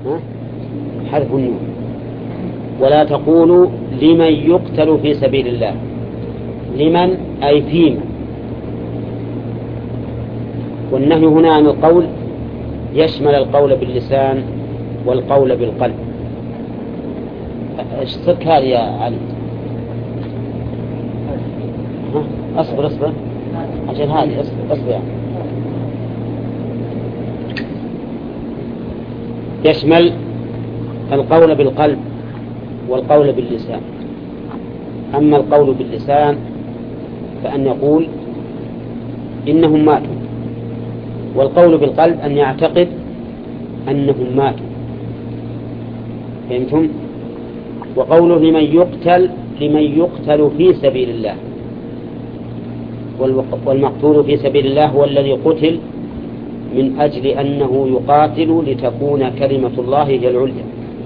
حذف النون. ولا تقولوا لمن يقتل في سبيل الله. لمن أي فيما. والنهي هنا عن القول يشمل القول باللسان والقول بالقلب. اشترك هذا يا علي. أصبر عشان هذه أصبر يعني. يشمل القول بالقلب والقول باللسان. أما القول باللسان فأن يقول إنهم ماتوا، والقول بالقلب أن يعتقد أنهم ماتوا. فهمتم؟ وقوله لمن يقتل في سبيل الله، والمقتول في سبيل الله هو الذي قتل من أجل أنه يقاتل لتكون كلمة الله هي العليا.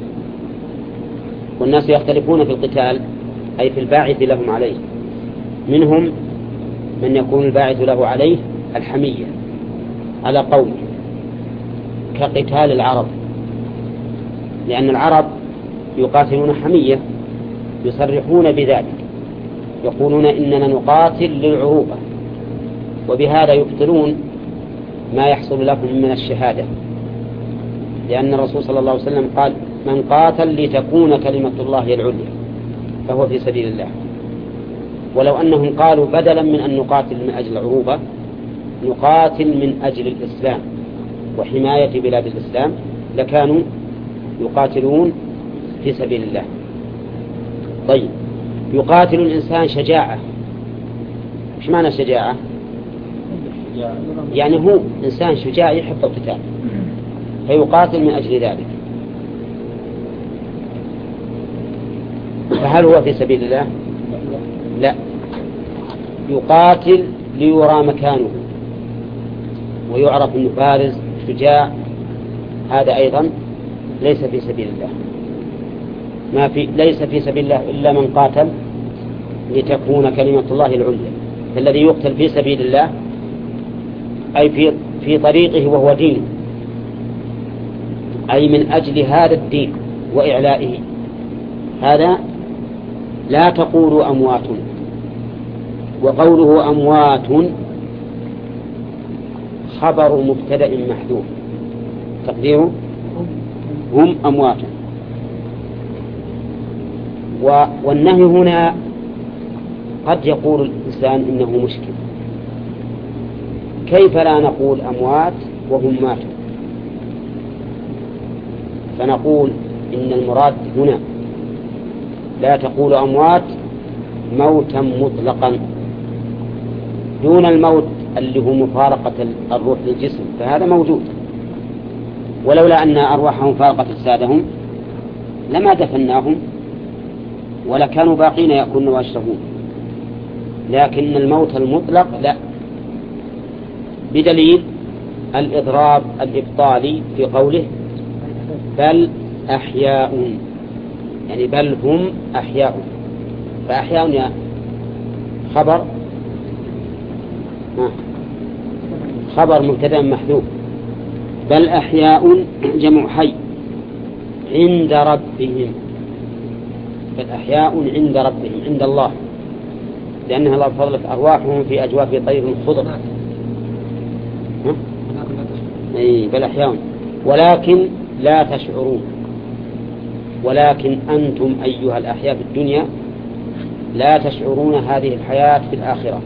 والناس يختلفون في القتال أي في الباعث لهم عليه. منهم من يكون الباعث له عليه الحمية على قوله كقتال العرب، لأن العرب يقاتلون حمية، يصرحون بذلك، يقولون إننا نقاتل للعروبة، وبهذا يبطلون ما يحصل لهم من الشهادة، لأن الرسول صلى الله عليه وسلم قال من قاتل لتكون كلمة الله هي العليا فهو في سبيل الله. ولو أنهم قالوا بدلا من أن نقاتل من أجل العروبة نقاتل من أجل الإسلام وحماية بلاد الإسلام لكانوا يقاتلون في سبيل الله. طيب، يقاتل الإنسان شجاعة. إيش معنى شجاعة؟ يعني هو إنسان شجاع يحب القتال فيقاتل من أجل ذلك. فهل هو في سبيل الله؟ لا، يقاتل ليرى مكانه ويعرف أنه بارز شجاع، هذا أيضا ليس في سبيل الله. ليس في سبيل الله إلا من قاتل لتكون كلمة الله العليا. فالذي يقتل في سبيل الله أي في طريقه وهو دينه، أي من أجل هذا الدين وإعلائه. هذا لا تقولوا أموات. وقوله أموات خبر مبتدأ محذوف تقديره هم أموات. والنهي هنا قد يقول الإنسان إنه مشكل، كيف لا نقول أموات وهم ماتوا؟ فنقول إن المراد هنا لا تقول أموات موتا مطلقا دون الموت اللي هو مفارقة الروح للجسم، فهذا موجود، ولولا أن أرواحهم فارقت أجسادهم لما دفناهم ولا كانوا باقين يأكلون ويشربون. لكن الموت المطلق لا، بدليل الإضراب الإبطالي في قوله بل أحياء، يعني بل هم أحياء. فأحياء يا خبر مبتدأ محذوف، بل أحياء جمع حي عند ربهم، بل أحياء عند ربهم عند الله، لأنها الله فضلت أرواحهم في أجواف طير خضر. بل أحياء ولكن لا تشعرون. ولكن أنتم أيها الأحياء في الدنيا لا تشعرون هذه الحياة في الآخرة.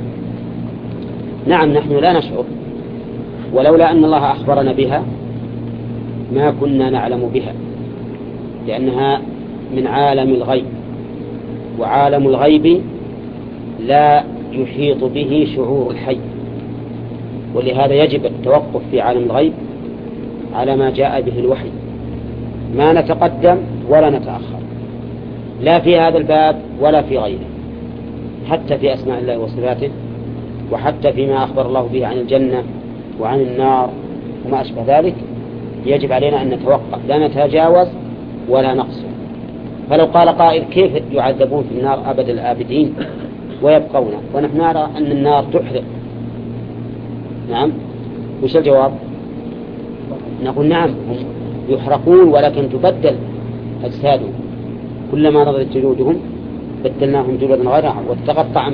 نعم نحن لا نشعر، ولولا أن الله أخبرنا بها ما كنا نعلم بها، لأنها من عالم الغيب، وعالم الغيب لا يحيط به شعور الحي، ولهذا يجب التوقف في عالم الغيب على ما جاء به الوحي، ما نتقدم ولا نتأخر، لا في هذا الباب ولا في غيره، حتى في أسماء الله وصفاته، وحتى فيما أخبر الله به عن الجنة وعن النار وما أشبه ذلك. يجب علينا أن نتوقف، لا نتجاوز ولا نقصر. فلو قال قائل كيف يعذبون في النار أبد الآبدين ويبقون ونحن نرى أن النار تحرق؟ نعم، وش الجواب؟ نقول نعم يحرقون ولكن تبدل أجسادهم، كلما نضجت جلودهم بدلناهم جلودا غيرها وتقطع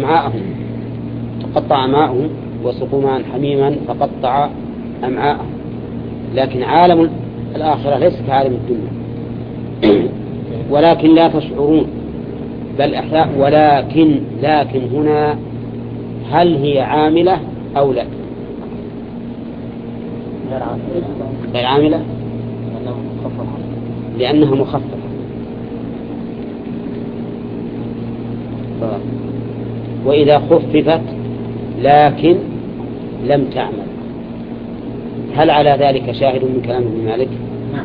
أمعاءهم وسقوا ماء حميما فقطع أمعاءهم. لكن عالم الآخرة ليس كعالم الدنيا ولكن لا تشعرون بل أحياء. لكن هنا هل هي عاملة أو لا؟ غير عاملة لأنها مخففة. وإذا خففت لكن لم تعمل، هل على ذلك شاهد من كلام ابن مالك؟ نعم.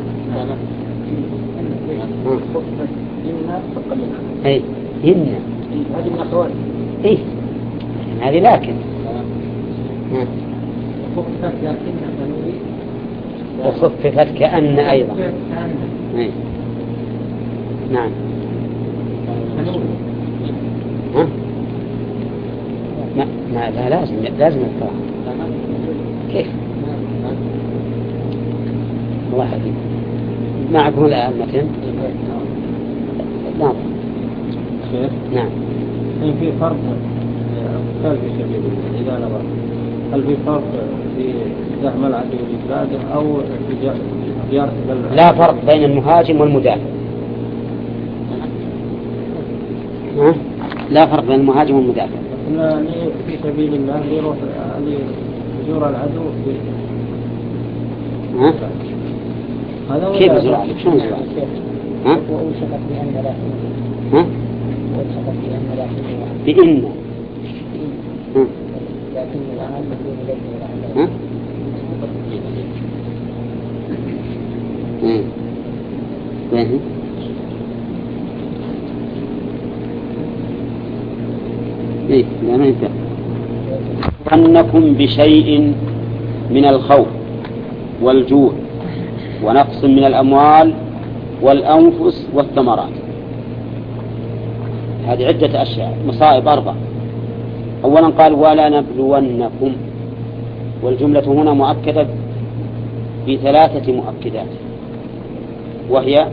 أي هن هذه من أخوات إيه هذه لكن وخففت كأن أيضا. أي. نعم. ها؟ ما لازم القراءة. كيف؟ واحد معكم الآن متن؟ نعم. نعم. في فرق قال في سبيل إذا نظر هل في فرق في زحم العدو لبلاده أو في زيارة لا فرق بين المهاجم والمدافع. لا فرق بين المهاجم والمدافع. في سبيل الله يروح يزور العدو كيف يزور العدو؟ شلون يزور العدو؟ وأوشكت بأن لا ها؟ وأوشكت بأن لا بإن لكن العمل بدون ذلك ها؟ وين؟ إيه لا ما ينفع. أنكم بشيء من الخوف والجوع ونقص من الأموال والأنفس والثمرات. هذه عدة أشياء مصائب 4. أولا قال ولا نبلونكم، والجملة هنا مؤكدة ب3 مؤكدات، وهي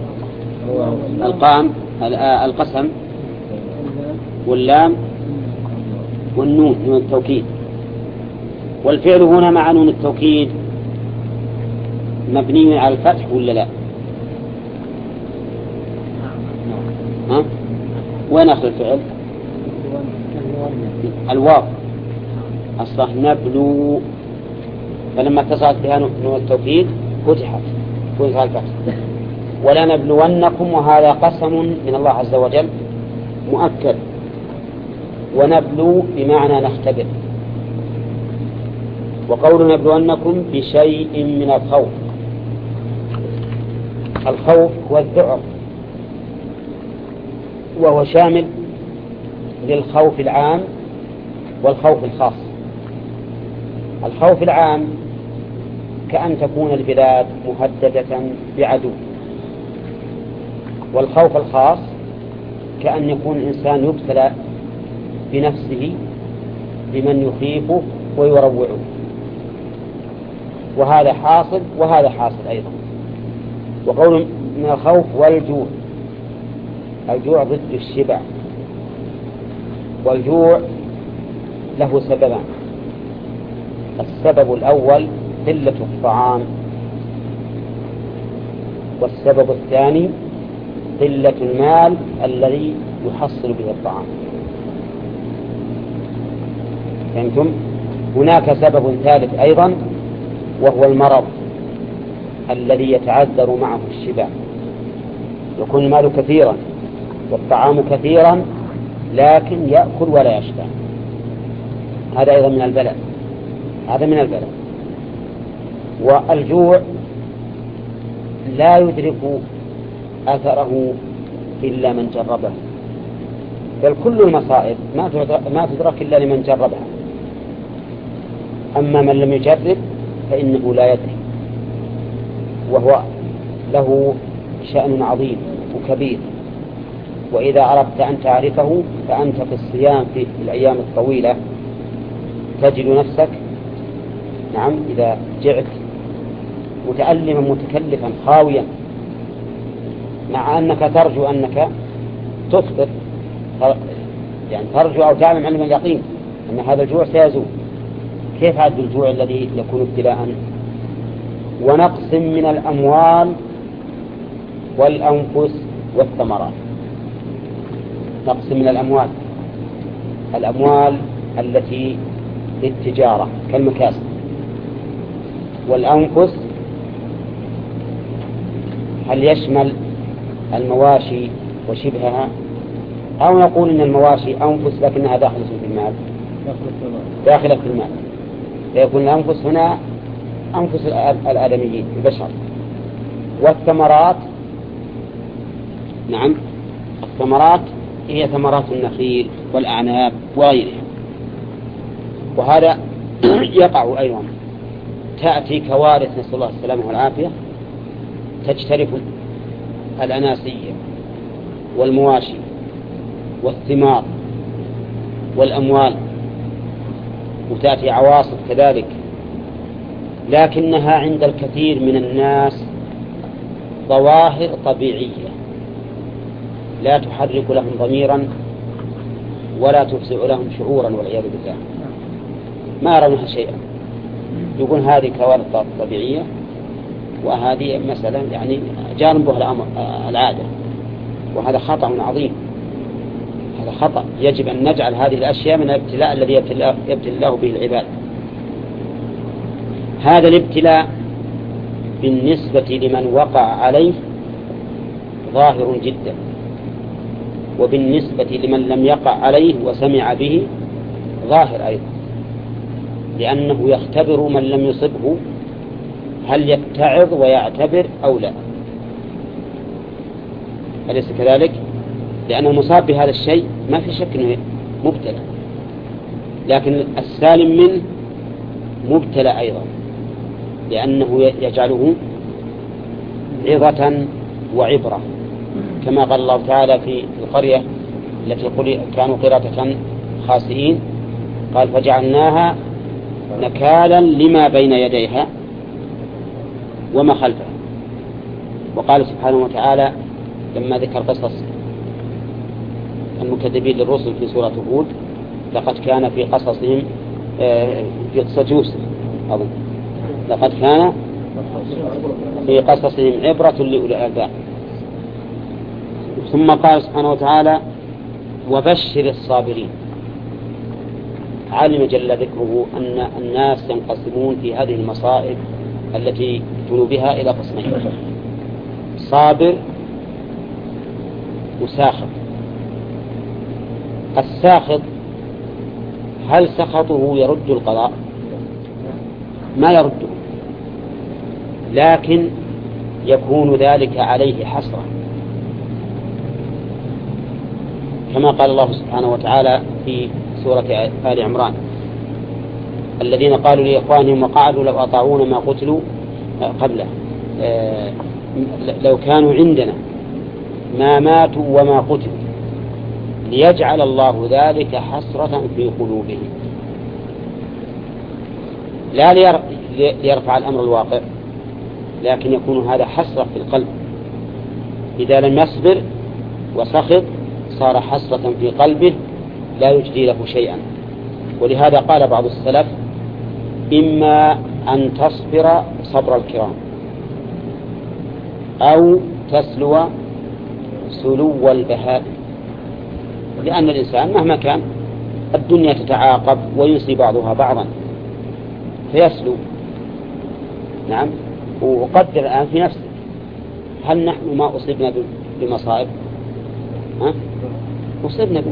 القسم واللام والنون، نون التوكيد. والفعل هنا مع نون التوكيد مبني على الفتح ولا لا؟ ها؟ وين أخذ الفعل؟ الواو أصله نبلو، فلما اتصلت بها نون التوكيد فتحت الفتح. ولا نبلونكم، وهذا قسم من الله عز وجل مؤكد. ونبلو بمعنى نختبر. وقول نبلونكم بشيء من الخوف، الخوف هو الذعر، وهو شامل للخوف العام والخوف الخاص. الخوف العام كأن تكون البلاد مهددة بعدو، والخوف الخاص كأن يكون الإنسان يبتلى بنفسه بمن يخيفه ويروعه، وهذا حاصل وهذا حاصل أيضا. وقول من الخوف والجوع، الجوع ضد الشبع، والجوع له سببان. السبب الأول قلة الطعام، والسبب الثاني قلة المال الذي يحصل به الطعام. فهمتم؟ هناك سبب ثالث أيضا، وهو المرض الذي يتعذر معه الشبع. يكون المال كثيرا والطعام كثيرا لكن يأكل ولا يشبع، هذا أيضا من البلاء. والجوع لا يدرك أثره إلا من جربه، بل كل المصائب ما تدرك إلا لمن جربها. أما من لم يجرب فإنه لا يدري، وهو له شأن عظيم وكبير. وإذا أردت أن تعرفه فأنت في الصيام في الأيام الطويلة تجد نفسك إذا جعت متألما متكلفا خاويا، مع أنك ترجو أنك تفطر، يعني ترجو أو تعلم علم اليقين أن هذا الجوع سيزول. كيف هذا الجوع الذي يكون ابتلاء؟ ونقص من الأموال والأنفس والثمرات. نقص من الأموال التي للتجارة كالمكاسب، والأنفس هل يشمل المواشي وشبهها، أو نقول إن المواشي أنفس لكنها داخلة في المال؟ داخلة في المال، فيكون الأنفس هنا أنفس الآدميين البشر. والثمرات، نعم، الثمرات هي ثمرات النخيل والأعناب وغيرها. وهذا يقع أيضا، تأتي كوارث نسأل الله السلامة والعافية، تجترف الأناسية والمواشي والثمار والأموال، وتأتي عواصف كذلك، لكنها عند الكثير من الناس ظواهر طبيعية لا تحرك لهم ضميرا ولا تفزع لهم شعورا والعياذ بالله، ما يرونها شيئا، يقول هذه كوارث طبيعية وهذه مثلا يعني جانبها الأمر العادة، وهذا خطأ عظيم. هذا خطأ، يجب أن نجعل هذه الأشياء من الابتلاء الذي يبتلى الله به العباد. هذا الابتلاء بالنسبة لمن وقع عليه ظاهر جدا، وبالنسبة لمن لم يقع عليه وسمع به ظاهر أيضا، لأنه يختبر من لم يصبه هل يتعظ ويعتبر أو لا، أليس كذلك؟ لأن المصاب بهذا الشيء ما في شك أنه مبتلى، لكن السالم منه مبتلى أيضا، لأنه يجعله عظة وعبرة، كما قال الله تعالى في القرية التي كانوا قردة خاسئين، قال فجعلناها نكالا لما بين يديها وما خلفها. وقال سبحانه وتعالى لما ذكر قصص المكذبين للرسل في سورة هود، لقد كان في قصصهم في قصة يوسف أظن، لقد كان في قصصهم عبرة لأولي الألباب. ثم قال سبحانه وتعالى وبشر الصابرين. علم جل ذكره أن الناس ينقسمون في هذه المصائب التي يبتلوا بها إلى قسمين: صابر وساخط. الساخط هل سخطه يرد القضاء؟ ما يرده، لكن يكون ذلك عليه حسرة، كما قال الله سبحانه وتعالى في سورة آل عمران: الذين قالوا لإخوانهم وقعدوا لو أطاعونا ما قتلوا قبله لو كانوا عندنا ما ماتوا وما قتلوا ليجعل الله ذلك حسرة في قلوبهم. لا ليرفع الأمر الواقع، لكن يكون هذا حسرة في القلب. إذا لم يصبر وسخط صار حسرة في قلبه لا يجدي له شيئا. ولهذا قال بعض السلف: إما أن تصبر صبر الكرام أو تسلو سلو البهائم، لأن الإنسان مهما كان الدنيا تتعاقب وينسي بعضها بعضا فيسلو. نعم. وقدر الآن في نفسك، هل نحن ما أصبنا بمصائب؟ أصبنا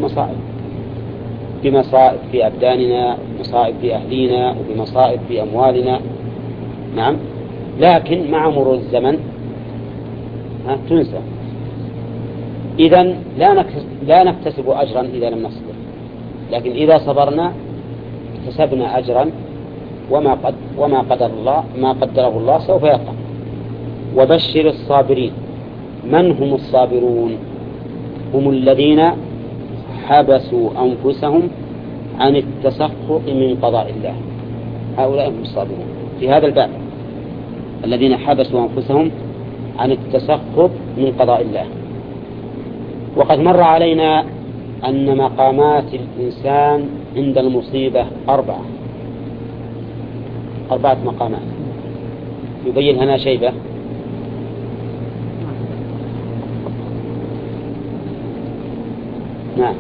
بمصائب في أبداننا، ومصائب في أهلينا، وبمصائب في أموالنا. نعم. لكن مع مرور الزمن تنسى. إذن لا نكتسب أجرا إذا لم نصبر، لكن إذا صبرنا اكتسبنا أجرا، وما قدره الله سوف يقع. وبشر الصابرين. من هم الصابرون؟ هم الذين حبسوا أنفسهم عن التسخط من قضاء الله، هؤلاء هم الصابرون في هذا الباب. الذين حبسوا أنفسهم عن التسخط من قضاء الله. وقد مر علينا أن مقامات الإنسان عند المصيبة 4 مقامات يبين هنا شيبة. نعم.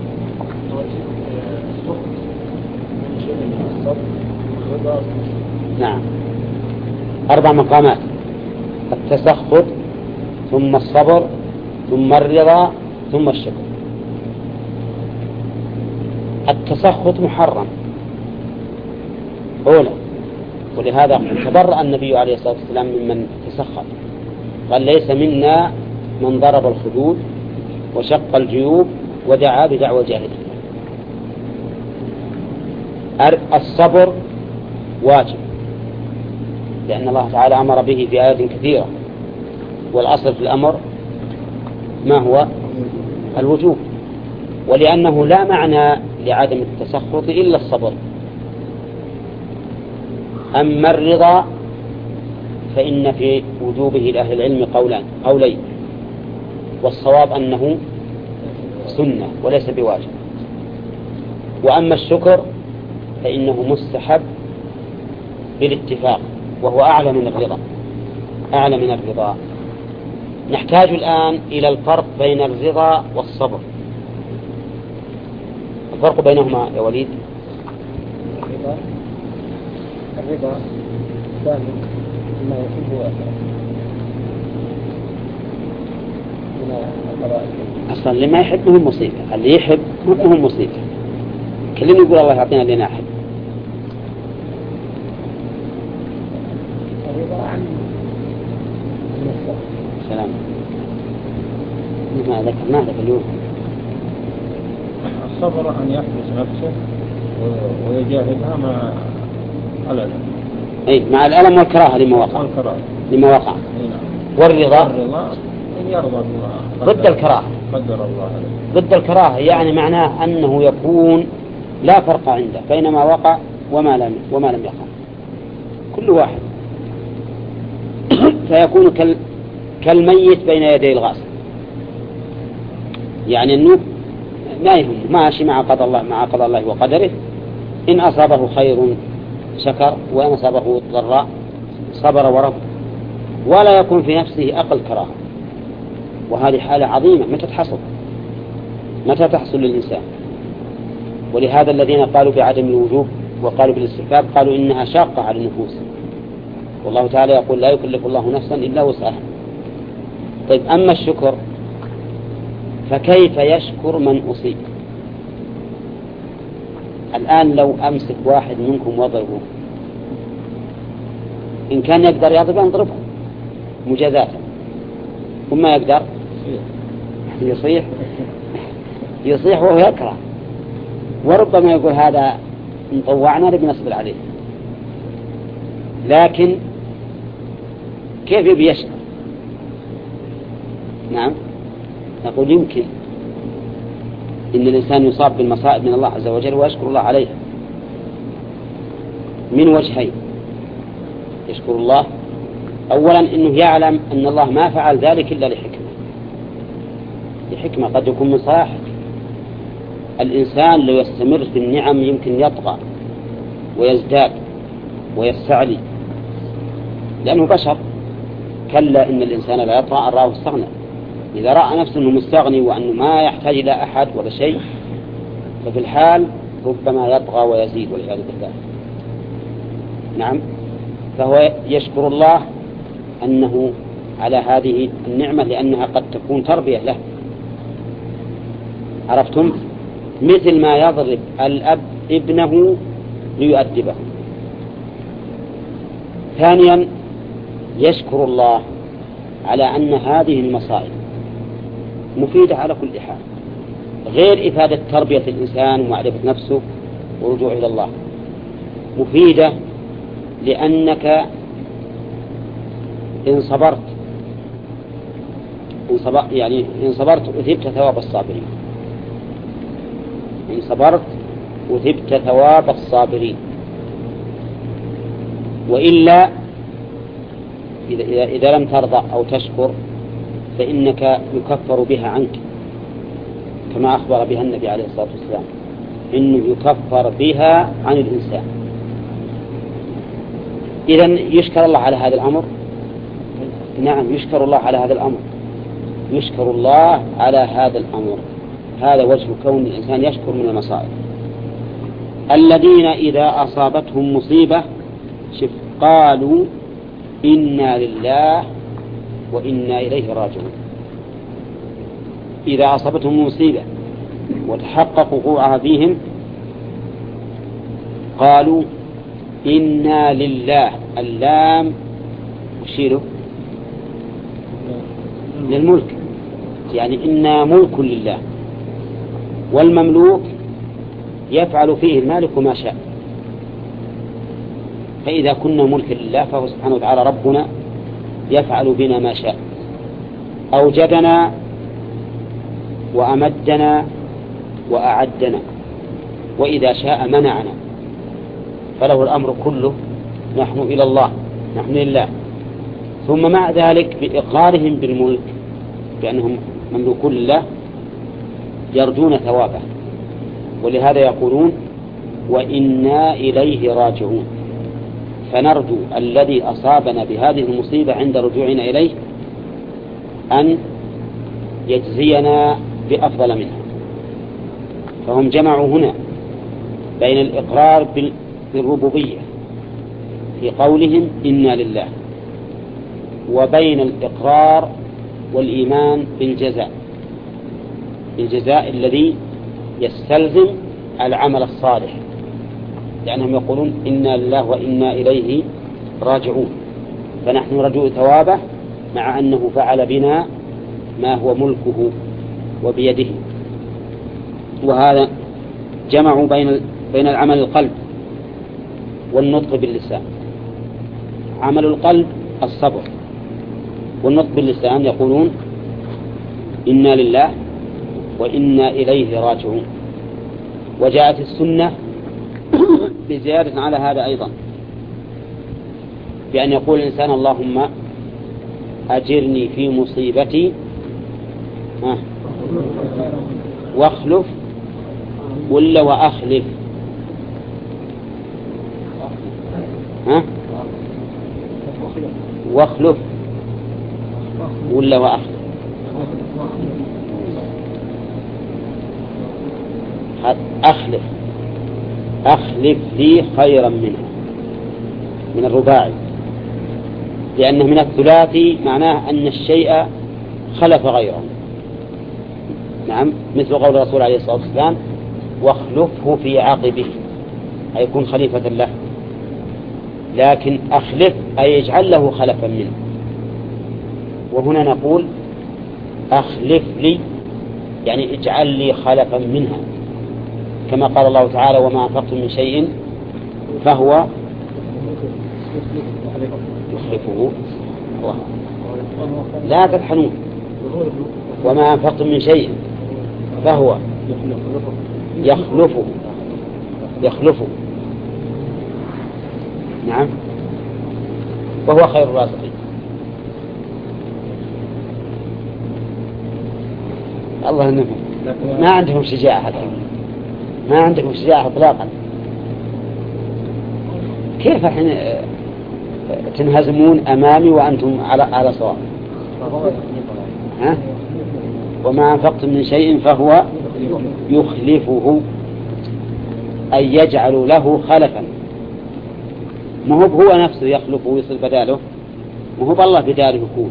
نعم 4 مقامات: التسخط، ثم الصبر، ثم الرضا، ثم الشكر. التسخط محرم أولا، ولهذا تبرأ النبي عليه الصلاة والسلام ممن تسخط، قال: ليس منا من ضرب الخدود وشق الجيوب ودعا بدعوى الجاهلية. الصبر واجب، لأن الله تعالى أمر به في آيات كثيرة، والأصل في الأمر ما هو الوجوب، ولأنه لا معنى لعدم التسخط إلا الصبر. أما الرضا فإن في وجوبه لأهل العلم قولين، والصواب أنه سنة وليس بواجب. وأما الشكر فإنه مستحب بالاتفاق، وهو أعلى من الرضا. نحتاج الآن إلى الفرق بين الرضا والصبر. الفرق بينهما يا وليد. الرضا ثاني ما يحب ويكره من القضاء. أصلا اللي ما يحب مهم مصيبة، اللي يحب مهم مصيبة. كلنا يقول الله يعطينا اللي نحب. الرضا عن سلام. ما ذكرناه ذاك اليوم. الصبر أن يحبس نفسه ويجاهدها مع الألم. أي مع الألم والكراهة لما وقع. والرضا أن يرضى بما ضد الكراهة. قدر الله عليه. ضد الكراهة يعني معناه أنه يكون لا فرق عنده بين ما وقع وما لم يقع، كل واحد. فيكون كالميت بين يدي الغاصب، يعني أنه لا يهم، ماشي مع قضاء الله وقدره. إن أصابه خير شكر، وإن أصابه ضراء صبر ورب، ولا يكون في نفسه أقل كراهة. وهذه حالة عظيمة متى تحصل للإنسان. ولهذا الذين قالوا بعدم الوجوب وقالوا بالاستحباب قالوا إنها شاقة على النفوس، والله تعالى يقول: لا يكلف الله نفسا إلا وسعها. طيب، أما الشكر فكيف يشكر من أصيب؟ الآن لو أمسك واحد منكم واضربه، إن كان يقدر يضربه نضربه مجازاة، وما يقدر يصيح وهو يكره، وربما يقول هذا نطوعنا نبي نصبر عليه. لكن كيف يشكر؟ نعم، نقول يمكن إن الإنسان يصاب بالمصائب من الله عز وجل ويشكر الله عليها من وجهين. يشكر الله أولا إنه يعلم أن الله ما فعل ذلك إلا لحكمة قد يكون من صلاحه. الإنسان لو يستمر في النعم يمكن يطغى ويزداد ويستعلي، لأنه بشر. كلا إن الإنسان لا يطغى أن رآه استغنى. إذا رأى نفسه أنه مستغني وأنه ما يحتاج إلى أحد ولا شيء، ففي الحال ربما يطغى ويزيد والعياذ بالله. نعم، فهو يشكر الله أنه على هذه النعمة، لأنها قد تكون تربية له. عرفتم؟ مثل ما يضرب الأب ابنه ليؤدبه. ثانيا يشكر الله على أن هذه المصائب مفيدة على كل حال، غير إفادة تربية الإنسان ومعرفة نفسه ورجوع إلى الله، مفيدة لأنك إن صبرت أثبت ثواب الصابرين. إن صبرت أثبت ثواب الصابرين، وإلا إذا لم ترضى أو تشكر فإنك يكفر بها عنك، كما أخبر بها النبي عليه الصلاة والسلام إنه يكفر بها عن الإنسان. إذن يشكر الله على هذا الأمر. نعم يشكر الله على هذا الأمر، يشكر الله على هذا الأمر. هذا وجه كون الإنسان يشكر من المصائب. الذين إذا أصابتهم مصيبة قالوا إنا لله وإنا إليه راجعون. إذا أصابتهم مصيبة وتحقق وقوعها فيهم قالوا إنا لله. اللام يشير للملك، يعني إنا ملك لله، والمملوك يفعل فيه المالك ما شاء. فإذا كنا ملكا لله فهو سبحانه وتعالى ربنا يفعل بنا ما شاء. أوجدنا وأمدنا وأعدنا، وإذا شاء منعنا، فله الأمر كله. نحن إلى الله، نحن لله. ثم مع ذلك بإقرارهم بالملك بأنهم مملوكون لله يرجون ثوابه، ولهذا يقولون وإنا إليه راجعون. فنرجو الذي أصابنا بهذه المصيبة عند رجوعنا إليه أن يجزينا بأفضل منها. فهم جمعوا هنا بين الإقرار بالربوبية في قولهم إنا لله، وبين الإقرار والإيمان بالجزاء الذي يستلزم العمل الصالح، لأنهم يقولون إنا لله وإنا إليه راجعون. فنحن رجوء ثوابه مع أنه فعل بنا ما هو ملكه وبيده. وهذا جمعوا بين العمل القلب والنطق باللسان. عمل القلب الصبر، والنطق باللسان يقولون إنا لله وإنا إليه راجعون. وجاءت السنة بزيادة على هذا أيضا، بأن يقول الإنسان اللهم أجرني في مصيبتي واخلف ولا وأخلف. واخلف ولا وأخلف. أخلف لي خيرا منها، من الرباعي، لأنه من الثلاثي معناه أن الشيء خلف غيره. نعم، مثل قول الرسول عليه الصلاة والسلام واخلفه في عقبه، أي يكون خليفة له. لكن أخلف أي يجعل له خلفا منه. وهنا نقول أخلف لي يعني اجعل لي خلفا منها، كما قال الله تعالى وما أنفقتم من شيء فهو يخلفه. لا تطحنون. وما أنفقتم من شيء فهو يخلفه. نعم، وهو خير الرازقين. الله ينفع. ما عندهم شجاعة، ما عندكم شجاعة إطلاقا. كيف الحين تنهزمون أمامي وأنتم على صواب؟ وما أنفقتم من شيء فهو يخلفه، أي يجعل له خلفا. ما هو نفسه يخلفه ويصل بداله، ما هو بالله بداله يكون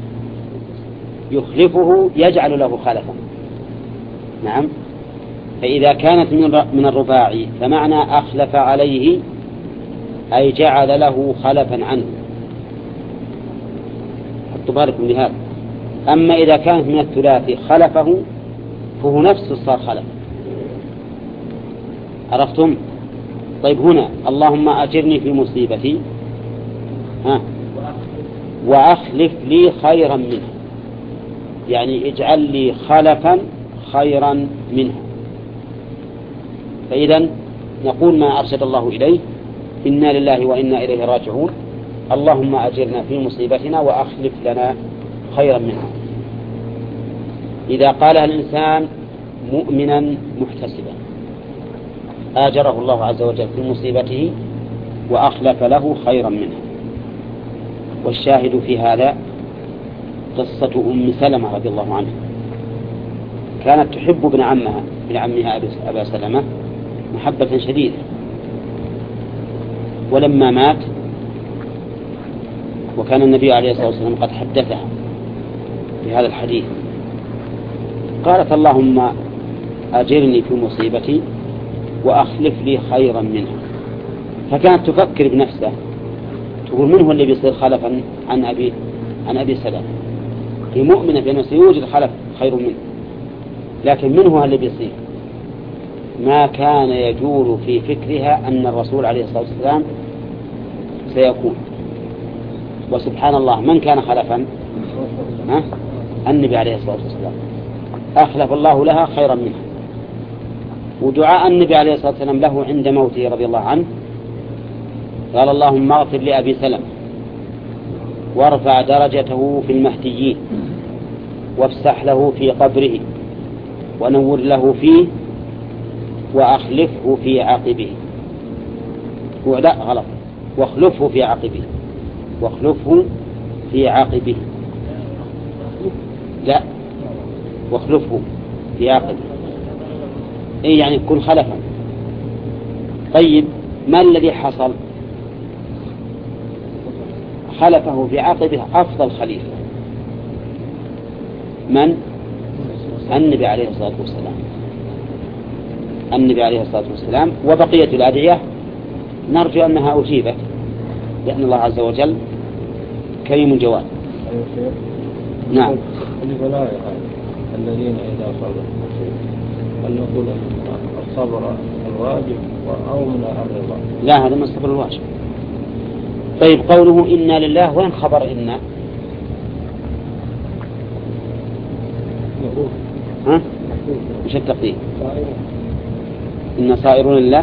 يخلفه يجعل له خلفا. نعم. فإذا كانت من الرباعي فمعنى أخلف عليه أي جعل له خلفا عنه. حطوا بالكم لهذا. أما إذا كانت من الثلاثي خلفه فهو نفسه صار خلف. عرفتم؟ طيب هنا اللهم أجرني في مصيبتي وأخلف لي خيرا منها، يعني اجعل لي خلفا خيرا منها. فإذا نقول ما أرشد الله إليه إنا لله وإنا إليه راجعون، اللهم أجرنا في مصيبتنا وأخلف لنا خيرا منها. إذا قالها الإنسان مؤمنا محتسبا آجره الله عز وجل في مصيبته وأخلف له خيرا منها. والشاهد في هذا قصة أم سلمة رضي الله عنها، كانت تحب ابن عمها أبا سلمة محبة شديدة، ولما مات وكان النبي عليه الصلاة والسلام قد حدثها بهذا الحديث قالت اللهم أجرني في مصيبتي وأخلف لي خيرا منها. فكانت تفكر بنفسها تقول من هو اللي بيصير خلفا عن أبي سلمة؟ هي مؤمنة بأنه سيوجد خلف خير منه، لكن من هو اللي بيصير؟ ما كان يجول في فكرها أن الرسول عليه الصلاة والسلام سيكون. وسبحان الله من كان خلفا؟ النبي عليه الصلاة والسلام، أخلف الله لها خيرا منها. ودعاء النبي عليه الصلاة والسلام له عند موته رضي الله عنه قال اللهم اغفر لأبي سلمة وارفع درجته في المهديين وافسح له في قبره ونور له فيه وأخلفه في عقبه. لا غلط، واخلفه في عقبه، واخلفه في عقبه، لا واخلفه في عقبه، إيه يعني كن خلفا. طيب ما الذي حصل؟ خلفه في عقبه أفضل خليفة، من؟ النبي عليه الصلاة والسلام، النبي عليه الصلاة والسلام. وبقية الأدعية نرجو أنها أجيبت لأن الله عز وجل كريم جواد. نعم. الذين إذا صبروا هل نقول الصبر الواجب أو من الرضا؟ لا، هذا من الصبر الواجب. طيب قوله إنا لله، وين خبر إنا؟ ها؟ مش التقدير؟ إن صائرون لله،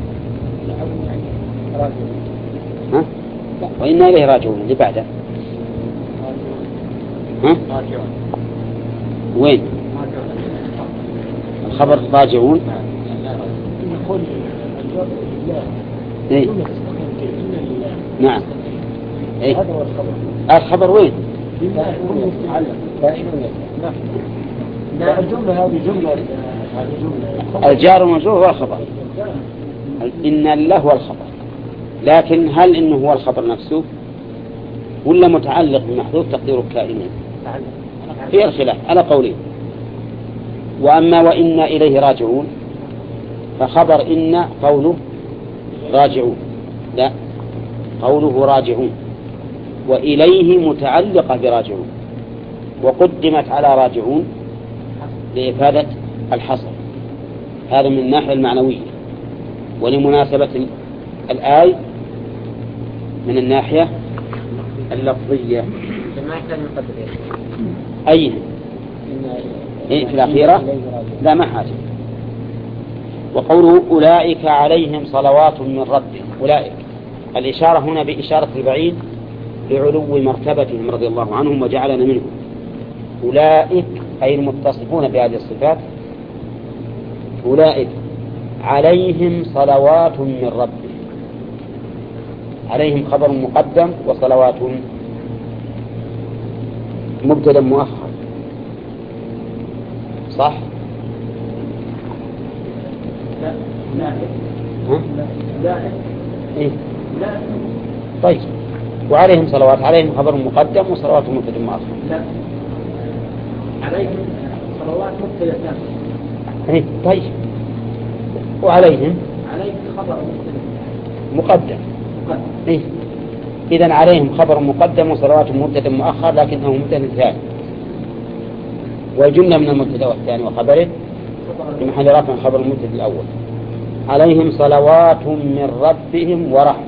ها؟ وإنا إليه راجعون اللي بعده، ها؟ وين الخبر؟ راجعون. إيه؟ نعم. إيه؟ الخبر وين؟ الجملة هذه جملة الجار والمجرور هو الخبر، إن الله هو الخبر، لكن هل إنه هو الخبر نفسه ولا متعلق بمحذوف تقديره كائنين؟ في الخلاف على قولين. وأما وإنا إليه راجعون فخبر إن قوله راجعون، لا قوله راجعون، وإليه متعلقة براجعون، وقدمت على راجعون لإفادة الحصر. هذا من الناحية المعنوية، ولمناسبة الآية من الناحية اللفظية. أي إيه في الأخيرة؟ لا ما حاجة. وقوله أولئك عليهم صلوات من ربهم، أولئك الإشارة هنا بإشارة البعيد لعلو مرتبتهم رضي الله عنهم وجعلنا منهم. أولئك أي المتصفون بهذه الصفات، أولئك عليهم صلوات من ربهم. عليهم خبر مقدم وصلوات مبتدا مؤخر، صح؟ لا لا ها؟ لا إيه؟ لا. طيب وعليهم صلوات، عليهم خبر مقدم وصلوات مبتدا مؤخر. لا عليهم صلوات مبتدا ثاني. إيه؟ طيب وعليهم خبر مقدم. إيه؟ إذن عليهم خبر مقدم وصلوات مبتدا مؤخر، لكنه مبتدا ثاني، والجملة من المبتدا والثاني وخبره في محل رفع خبر المبتدا الأول. عليهم صلوات من ربهم ورحمة.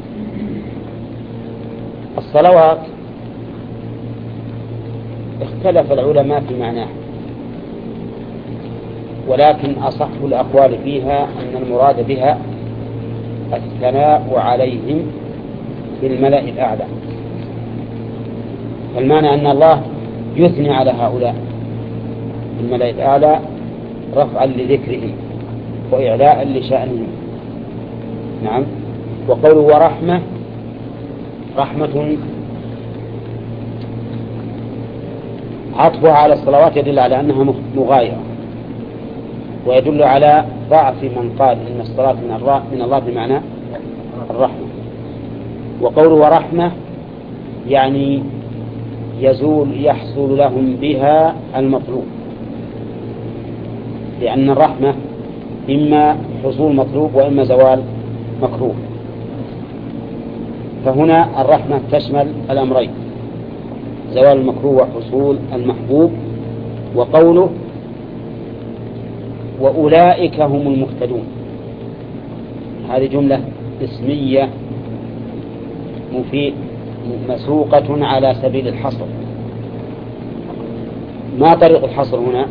الصلوات اختلف العلماء في معناه، ولكن أصح الأقوال فيها أن المراد بها الثناء عليهم في الملأ الأعلى. فالمعنى أن الله يثني على هؤلاء في الملأ الأعلى رفعا لذكرهم وإعلاء لشأنهم. نعم. وقوله ورحمة، رحمة عطفها على الصلوات يدل على أنها مغايرة، ويدل على ضعف من قال إن الصلاة من الله بمعنى الرحمة. وقوله ورحمة يعني يحصل لهم بها المطلوب، لأن الرحمة إما حصول مطلوب وإما زوال مكروه. فهنا الرحمة تشمل الأمرين، زوال المكروه وحصول المحبوب. وقوله وأولئك هم المهتدون، هذه جملة اسمية مسوقة على سبيل الحصر. ما طريق الحصر هنا؟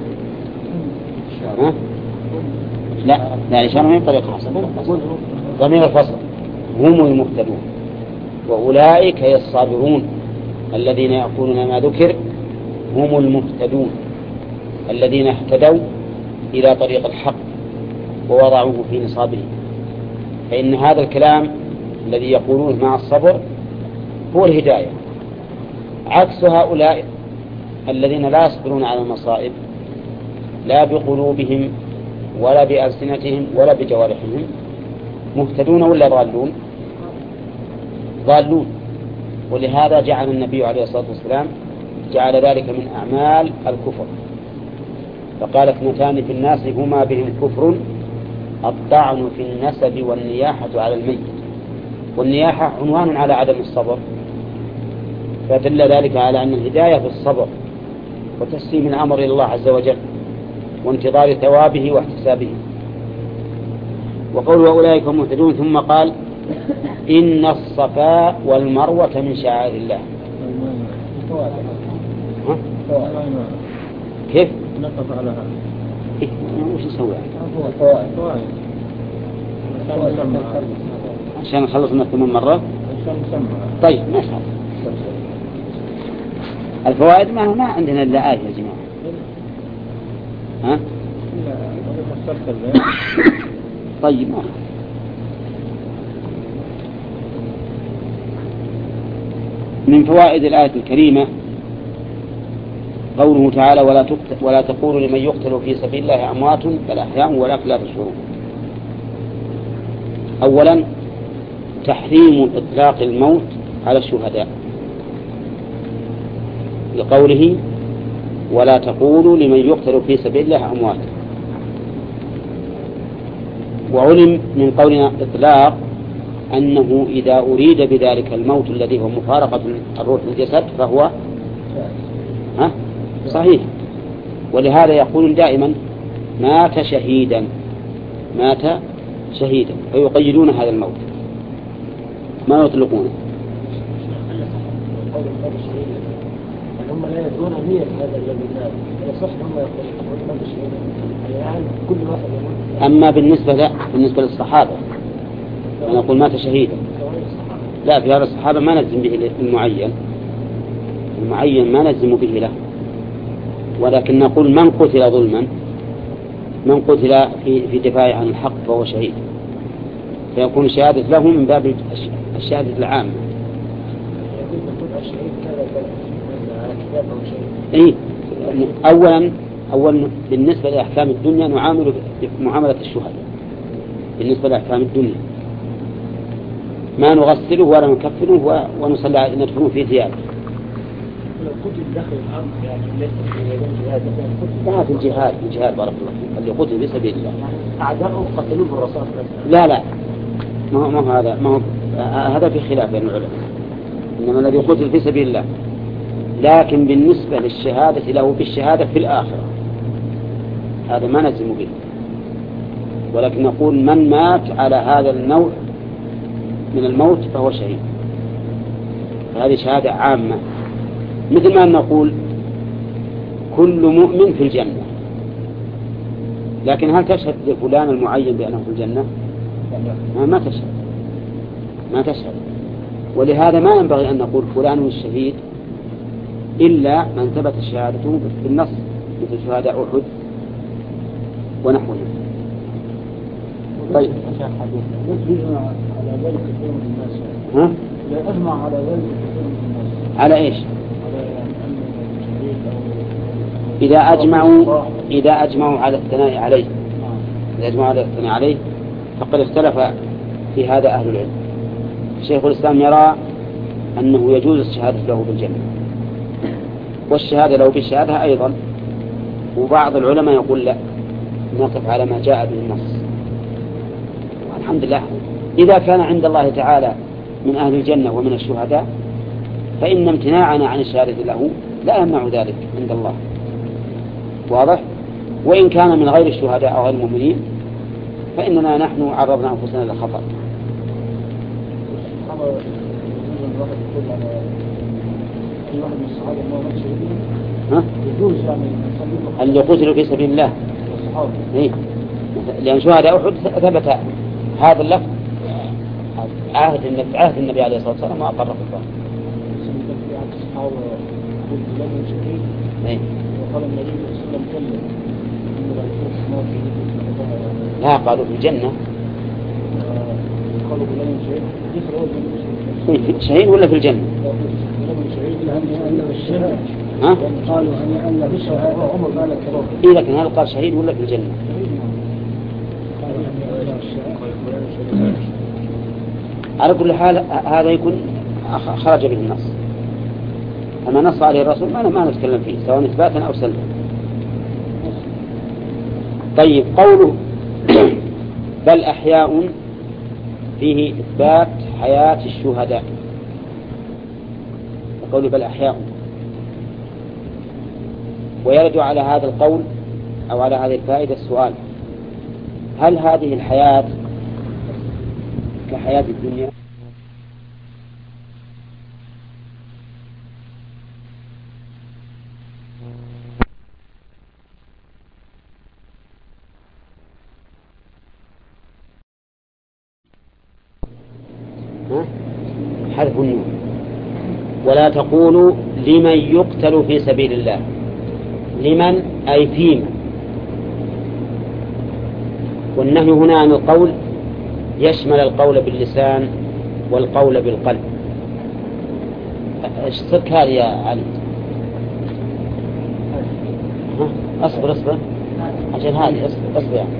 لا إشارة من طريق الحصر، ضمير الفصل هم المهتدون. وأولئك هي الصابرون الذين يأكلون ما ذكر، هم المهتدون الذين اهتدوا إلى طريق الحق ووضعوه في نصابه. فإن هذا الكلام الذي يقولونه مع الصبر هو الهداية، عكس هؤلاء الذين لا يصبرون على المصائب لا بقلوبهم ولا بألسنتهم ولا بجوارحهم. مهتدون ولا ضالون؟ ضالون. ولهذا جعل النبي عليه الصلاة والسلام جعل ذلك من أعمال الكفر، فقال اثنتان في الناس هما بهم كفر، الطعن في النسب والنياحة على الميت. والنياحة عنوان على عدم الصبر، فدل ذلك على أن الهداية في الصبر وتسليم الأمر إلى الله عز وجل وانتظار ثوابه واحتسابه. وقول وأولئك هم مهتدون، ثم قال إن الصفا والمروة من شعائر الله. كيف؟ نقف على هذا. وش نسوي؟ فوائد. عشان نخلص من 8 مرات. طيب ما شاء الله. الفوائد ما عندنا إلا آية يا جماعة. ها؟ طيب ما من فوائد الآية الكريمة قوله تعالى ولا تقولوا لمن يقتل في سبيل الله أموات بل أحياء ولكن لا تشعرون. أولا تحريم إطلاق الموت على الشهداء لقوله ولا تقولوا لمن يقتل في سبيل الله أموات. وعلم من قولنا إطلاق أنه إذا أريد بذلك الموت الذي هو مفارقة الروح للجسد فهو صحيح. ولهذا يقول دائما مات شهيدا فيقيدون هذا الموت ما يطلقونه. هم لا يدرون نية هذا الذي مات، يصح هم يقولون مات شهيدا يعني كل واحد يموت. أما بالنسبة للصحابة أنا أقول مات شهيدا، لا في هذا الصحابة ما نلزم به المعين ما نلزم به له، ولكن نقول من قتل ظلما، من قتل في دفاع عن الحق فهو شهيد، فيكون الشهادة له من باب الشهادة العامة. إيه أولا بالنسبة لأحكام الدنيا نعامل معاملة الشهداء. بالنسبة لأحكام الدنيا ما نغسله ولا نكفنه ونصلي ندفنه في ثيابه. لو قتل داخل الأرض يعني ليس في لا في الجهاد بارك الله فيك اللي قتل في سبيل الله أعداؤه قتلوه بالرصاص. لا ما هو هذا في خلاف بين العلماء، إنما الذي قتل في سبيل الله. لكن بالنسبة للشهادة له بالشهادة في الآخرة هذا ما نلزم به، ولكن نقول من مات على هذا النوع من الموت فهو شهيد، فهذه شهادة عامة. مثل ما نقول كل مؤمن في الجنة، لكن هل تشهد لفلان المعين بأنه في الجنة؟ ما تشهد. ولهذا ما ينبغي أن نقول فلان الشهيد إلا من ثبت شهادته بالنص مثل شهداء أحد ونحوهم. طيب على ذلك كثير من الناس. ها؟ لا أجمع على ذلك كثير من الناس. على إيش؟ على أن الشهيد إذا أجمعوا على الثناء عليه. إذا أجمعوا على الثناء عليه فقد اختلف في هذا أهل العلم. شيخ الإسلام يرى أنه يجوز الشهادة له بالجنة، والشهادة له بالشهادة أيضا، وبعض العلماء يقول لا، نقف على ما جاء به النص. الحمد لله إذا كان عند الله تعالى من أهل الجنة ومن الشهداء فإن امتناعنا عن الشهادة له لا يمنع ذلك عند الله، واضح؟ وإن كان من غير الشهداء أو غير المؤمنين فإننا نحن عرضنا أنفسنا للخطر. اللي قتلوا في سبيل الله إيه؟ لأن شهداء أحد ثبت هذا اللفظ عهد النبي عليه الصلاة والسلام وأقر في الظاهر. وقال النبي صلى الله عليه وسلم لا قالوا في الجنة. قالوا بلان شهيد ولا في الجنة؟ ها؟ قالوا أن في الشهادة عمر قال كرام. إيه لكن هل قال شهيد ولا في الجنة؟ على كل حال هذا يكون خرج به النص، أما نص عليه الرسول ما نتكلم فيه سواء إثباتا أو سلبا. طيب قوله بل أحياء فيه إثبات حياة الشهداء، وقوله بل أحياء، ويرد على هذا القول أو على هذه الفائدة السؤال: هل هذه الحياة كحياة الدنيا؟ حذف النون. ولا تقولوا لمن يقتل في سبيل الله. لمن أي فيما، والنهي هنا عن القول يشمل القول باللسان والقول بالقلب. ايش صك هذه يا علي؟ اصبر عشان هذه اصبر يعني.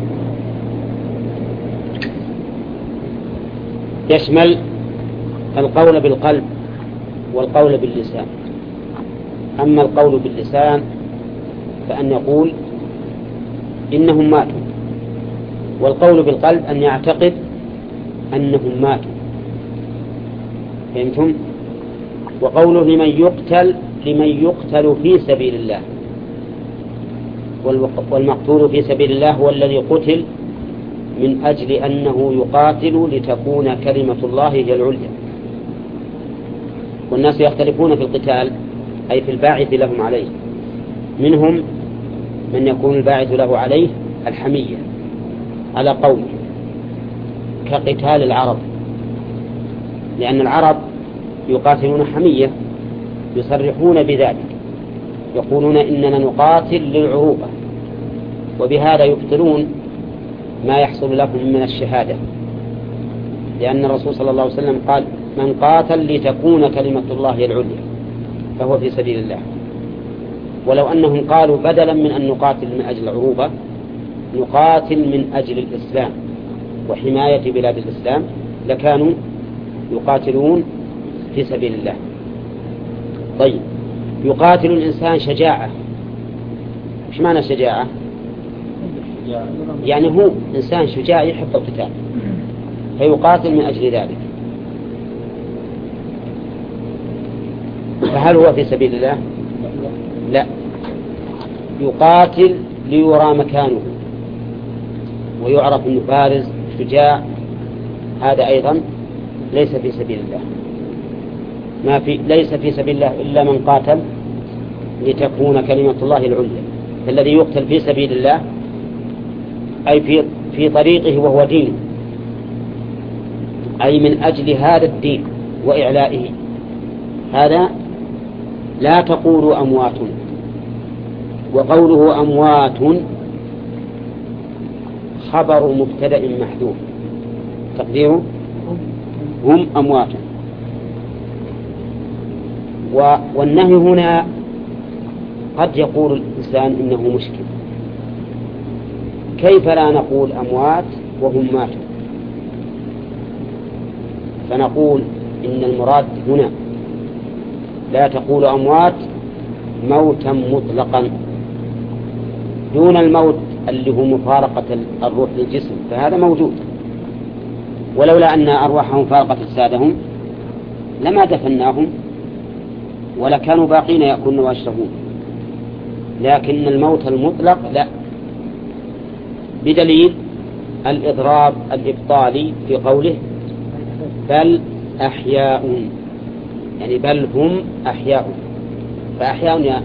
يشمل القول بالقلب والقول باللسان. أما القول باللسان فأن يقول إنهم ماتوا، والقول بالقلب أن يعتقد أنهم ماتوا. فهمتم؟ وقوله لمن يقتل في سبيل الله، والمقتول في سبيل الله هو الذي قتل من أجل أنه يقاتل لتكون كلمة الله هي العليا. والناس يختلفون في القتال أي في الباعث لهم عليه. منهم من يكون الباعث له عليه الحمية على قوله كقتال العرب، لأن العرب يقاتلون حمية، يصرحون بذلك، يقولون إننا نقاتل للعروبة، وبهذا يبطلون ما يحصل لهم من الشهادة، لأن الرسول صلى الله عليه وسلم قال: من قاتل لتكون كلمة الله هي العليا فهو في سبيل الله. ولو أنهم قالوا بدلا من أن نقاتل من أجل العروبة نقاتل من أجل الإسلام وحماية بلاد الإسلام لكانوا يقاتلون في سبيل الله. طيب، يقاتل الإنسان شجاعة. إيش معنى شجاعة؟ يعني هو إنسان شجاع يحب القتال فيقاتل من أجل ذلك، فهل هو في سبيل الله؟ لا، يقاتل ليرى مكانه ويعرف أنه بارز شجاع، هذا أيضا ليس في سبيل الله. ليس في سبيل الله إلا من قاتل لتكون كلمة الله العليا. فالذي يقتل في سبيل الله أي في طريقه وهو دينه، أي من أجل هذا الدين وإعلائه. هذا لا تقولوا أموات. وقوله أموات خبر مبتدأ محذوف تقديره هم أموات. والنهي هنا قد يقول الإنسان إنه مشكل، كيف لا نقول أموات وهم ماتوا؟ فنقول إن المراد هنا لا تقول أموات موتا مطلقا دون الموت اللي هو مفارقة الروح للجسم، فهذا موجود، ولولا أن أرواحهم فارقت أجسادهم لما دفناهم ولا كانوا باقين يأكلون ويشربون. لكن الموت المطلق لا، بدليل الإضراب الإبطالي في قوله بل أحياء، يعني بل هم أحياء. فأحياء يا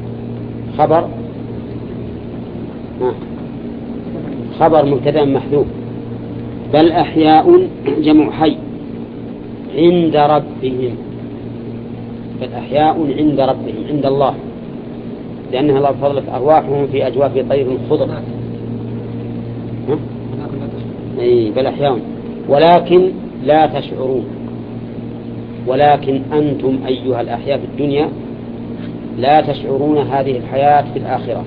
خبر مبتدأ محذوف، بل أحياء جمع حي عند ربهم، بل أحياء عند ربهم عند الله، لأنها الله فضلت أرواحهم في أجواف طير خضر. بل أحياء ولكن لا تشعرون، ولكن أنتم أيها الأحياء في الدنيا لا تشعرون هذه الحياة في الآخرة.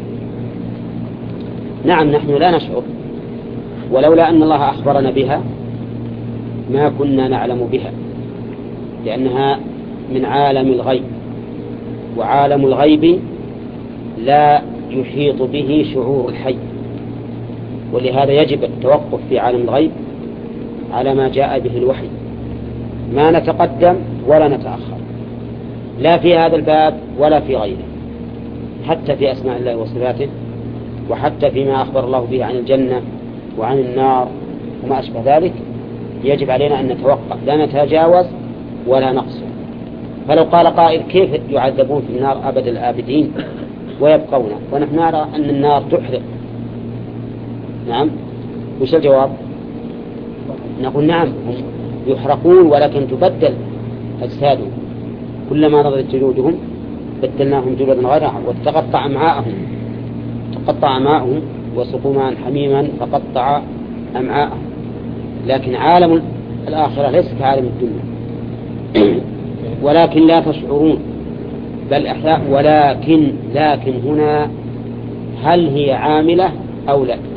نعم نحن لا نشعر، ولولا أن الله أخبرنا بها ما كنا نعلم بها، لأنها من عالم الغيب، وعالم الغيب لا يحيط به شعور الحي، ولهذا يجب التوقف في عالم الغيب على ما جاء به الوحي، ما نتقدم ولا نتأخر، لا في هذا الباب ولا في غيره، حتى في أسماء الله وصفاته، وحتى فيما أخبر الله به عن الجنة وعن النار وما أشبه ذلك. يجب علينا أن نتوقف، لا نتجاوز ولا نقصر. فلو قال قائل كيف يعذبون في النار أبد الآبدين ويبقون ونحن نرى أن النار تحرق؟ نعم، وش الجواب؟ نقول نعم هم يحرقون ولكن تبدل أجسادهم، كلما نضجت جلودهم بدلناهم جلودا غيرها وتقطع أمعاءهم وسقوا ماء حميما فقطع أمعاءهم. لكن عالم الآخرة ليس كعالم الدنيا. ولكن لا تشعرون بل أحياء، لكن هنا هل هي عاملة أو لا؟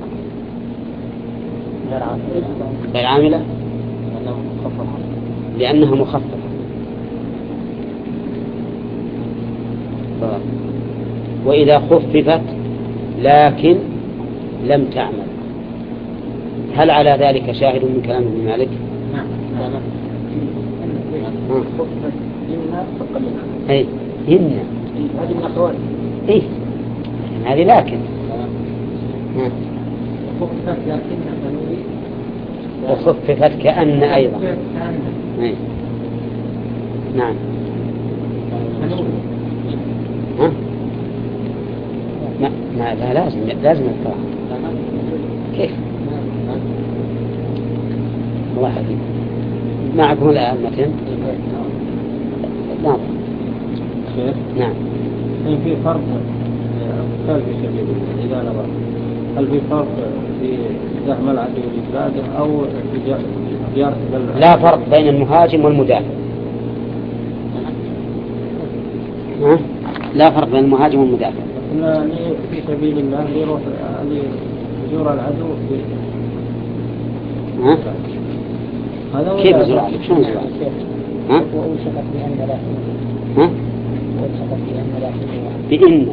غير عاملة لأنها مخففة. وإذا خففت لكن لم تعمل، هل على ذلك شاهد من كلام ابن مالك؟ نعم. أي هن هذه من أخوان إيه هذه لكن وخففت كأن أيضا أي. نعم ما لازم القراءة. كيف الله حكيم معكم الآن متن؟ نعم. في فرق قال في سبيل إذا نظر، هل في فرق في زحم العدو لبلاده أو زيارة بلده؟ لا فرق بين المهاجم والمدافع. لا فرق بين المهاجم والمدافع. في سبيل الله يروح يزور العدو كيف يزور العدو؟ شلون يزور العدو؟ وأوشكت بأن لا بإن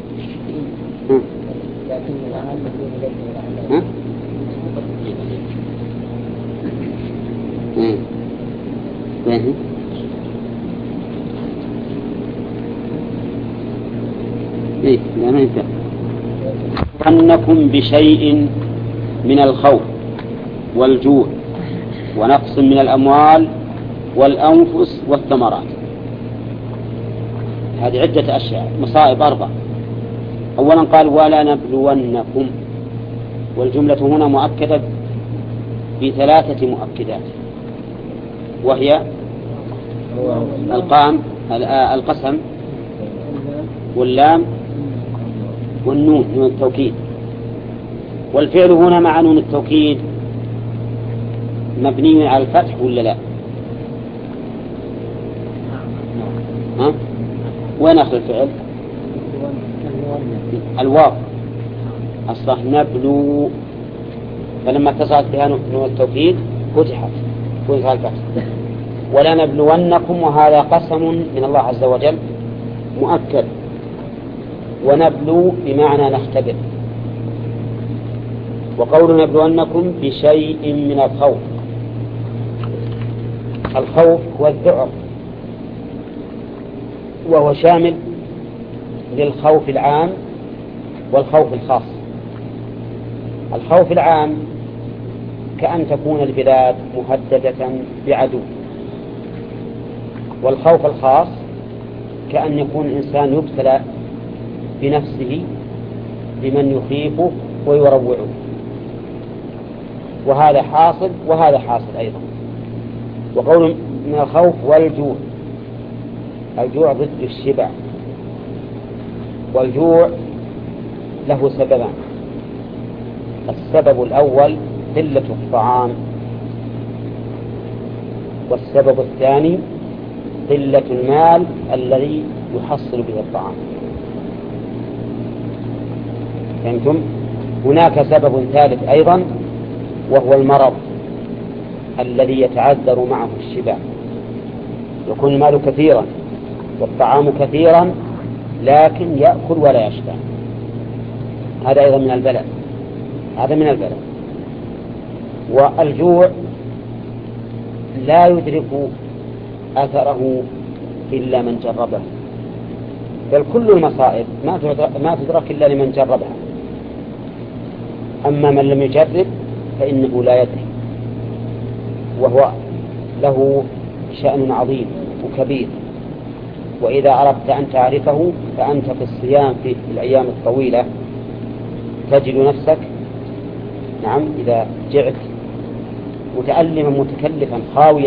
لكن العام يكون إليه إيه لا ما ينفع. أنكم بشيء من الخوف والجوع ونقص من الأموال والأنفس والثمرات. هذه عدة أشياء مصائب 4. أولا قال ولا نبلونكم، والجملة هنا مؤكدة ب3 مؤكدات، وهي القسم واللام والنون، نون التوكيد. والفعل هنا مع نون التوكيد مبني على الفتح ولا لا؟ ها؟ وين أخذ الفعل؟ الواو أصلا نبلو، فلما اتصلت بها نون التوكيد فتحت الفتح. ولا نبلونكم، وهذا قسم من الله عز وجل مؤكد. ونبلو بمعنى نختبر. وقول نبلونكم بشيء من الخوف. الخوف هو الذعر، وهو شامل للخوف العام والخوف الخاص. الخوف العام كأن تكون البلاد مهددة بعدو، والخوف الخاص كأن يكون الإنسان يبتلى بنفسه بمن يخيفه ويروعه، وهذا حاصل وهذا حاصل أيضا. وقول من الخوف والجوع، الجوع ضد الشبع، والجوع له سببان. السبب الأول قلة الطعام، والسبب الثاني قلة المال الذي يحصل به الطعام. فهمتم؟ هناك سبب ثالث أيضا، وهو المرض الذي يتعذر معه الشبع. يكون المال كثيرا والطعام كثيرا لكن يأكل ولا يشبع، هذا أيضا من البلاء، هذا من البلاء. والجوع لا يدرك أثره إلا من جربه، بل كل المصائب ما تدرك إلا لمن جربها. أما من لم يجرب فإنه لا يدري، وهو له شأن عظيم وكبير. وإذا أردت أن تعرفه فأنت في الصيام في الأيام الطويلة تجد نفسك إذا جعت متألما متكلفا خاويا،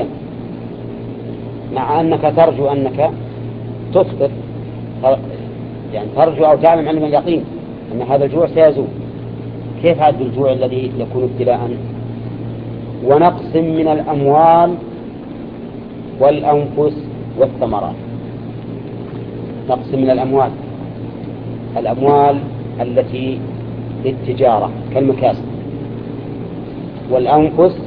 مع أنك ترجو أنك تفطر، يعني ترجو أو تعلم علم اليقين أن هذا الجوع سيزول. كيف عد الجوع الذي يكون ابتلاء؟ ونقص من الأموال والأنفس والثمرات. نقص من الأموال التي للتجارة كالمكاسب، والأنفس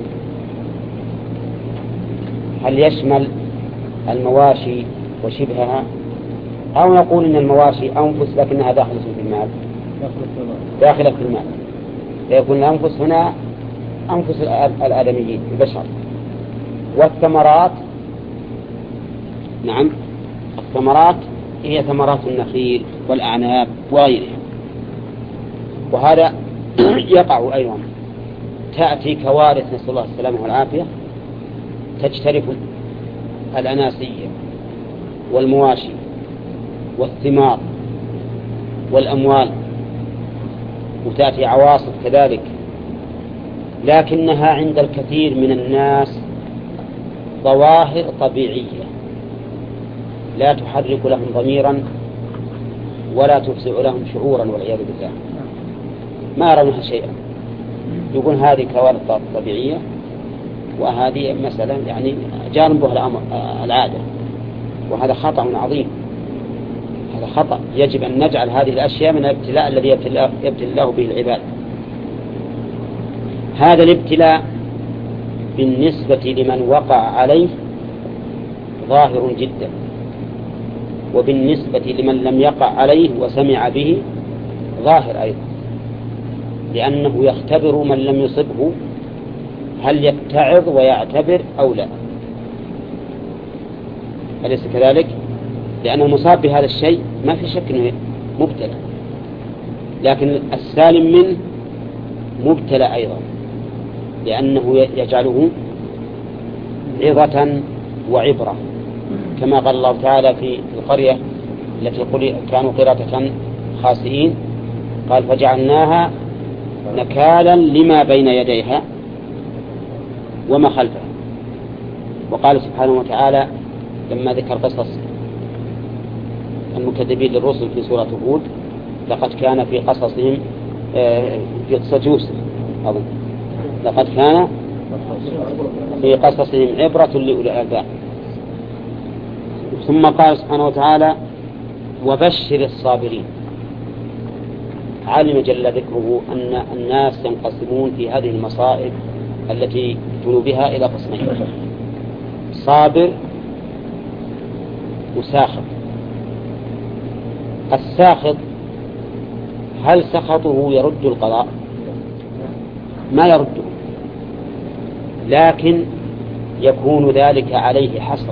هل يشمل المواشي وشبهها، أو نقول إن المواشي أنفس لكنها داخلة في المال؟ داخلة في المال. فيكون الأنفس هنا أنفس الآدميين البشر. والثمرات الثمرات هي ثمرات النخيل والأعناب وغيرها. وهذا يقع أيضا، تأتي كوارث نسأل الله السلامة والعافية، تجترف الأناسية والمواشي والثمار والأموال، وتأتي عواصف كذلك، لكنها عند الكثير من الناس ظواهر طبيعية لا تحرك لهم ضميرا ولا تفزع لهم شعورا، والعياذ بالله ما يرونها شيئا. يقول هذه كوارث طبيعية وهذه مثلا يعني جانبها العادة، وهذا خطأ عظيم. هذا خطأ، يجب أن نجعل هذه الأشياء من الابتلاء الذي يبتلي الله به العباد. هذا الابتلاء بالنسبة لمن وقع عليه ظاهر جدا، وبالنسبة لمن لم يقع عليه وسمع به ظاهر أيضا، لأنه يختبر من لم يصبه هل يتعظ ويعتبر أو لا. أليس كذلك؟ لأنه مصاب بهذا الشيء ما في شك أنه مبتلى، لكن السالم منه مبتلى أيضا، لأنه يجعله عظة وعبرة، كما قال الله تعالى في القرية التي كانوا قردة خاسئين، قال فجعلناها نكالا لما بين يديها وما خلفها. وقال سبحانه وتعالى لما ذكر قصص المكذبين للرسل في سورة هود: لقد كان في قصصهم في قصة يوسف أظن لقد كان في قصصهم عبرة لأولي الألباب. ثم قال سبحانه وتعالى: وبشر الصابرين. علم جل ذكره أن الناس ينقسمون في هذه المصائب التي ابتلوا بها إلى قسمين: صابر وساخط. الساخط هل سخطه يرد القضاء؟ ما يرده، لكن يكون ذلك عليه حسرة،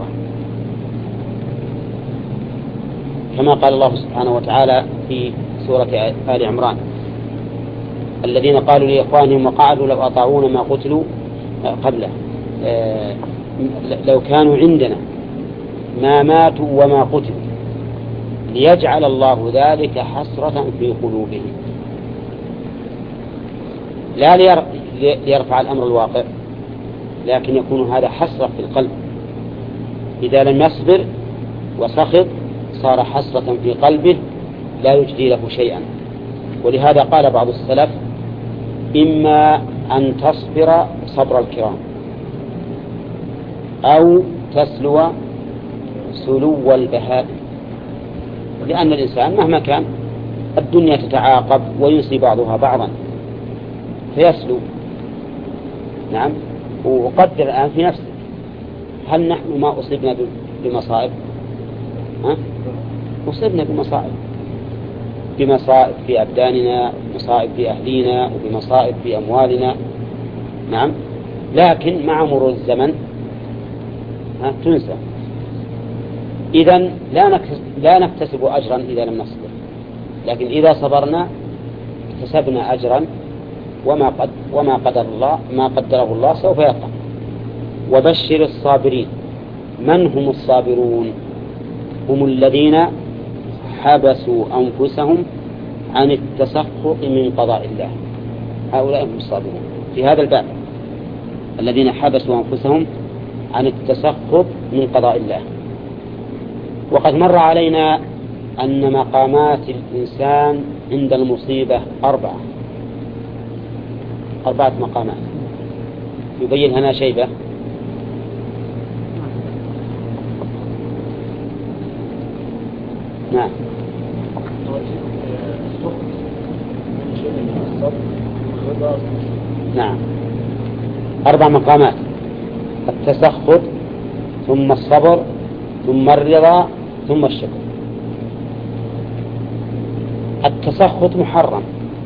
كما قال الله سبحانه وتعالى في سورة آل عمران: الذين قالوا لإخوانهم وقعدوا لو أطاعونا ما قتلوا قبله لو كانوا عندنا ما ماتوا وما قتلوا ليجعل الله ذلك حسرة في قلوبهم. لا ليرفع الأمر الواقع، لكن يكون هذا حسرة في القلب. إذا لم يصبر وسخط صار حسرة في قلبه لا يجدي له شيئا. ولهذا قال بعض السلف: إما أن تصبر صبر الكرام أو تسلو سلو البهاء، لأن الإنسان مهما كان الدنيا تتعاقب وينسي بعضها بعضا فيسلو. نعم. وقدر الآن في نفسك: هل نحن ما أصبنا بمصائب؟ أصبنا بمصائب في أبداننا، بمصائب في أهلينا، وبمصائب في أموالنا. نعم. لكن مع مرور الزمن تنسى. إذن لا نكتسب أجرا إذا لم نصبر، لكن إذا صبرنا اكتسبنا أجرا، وما قدره الله سوف يقع. وبشر الصابرين. من هم الصابرون؟ هم الذين حبسوا أنفسهم عن التسخط من قضاء الله. هؤلاء هم الصابرون في هذا الباب، الذين حبسوا أنفسهم عن التسخط من قضاء الله. وقد مر علينا أن مقامات الإنسان عند المصيبة 4 مقامات يبين هنا شيبة. نعم. نعم، 4 مقامات: التسخط، ثم الصبر، ثم الرضا، ثم الشكر. التسخط محرم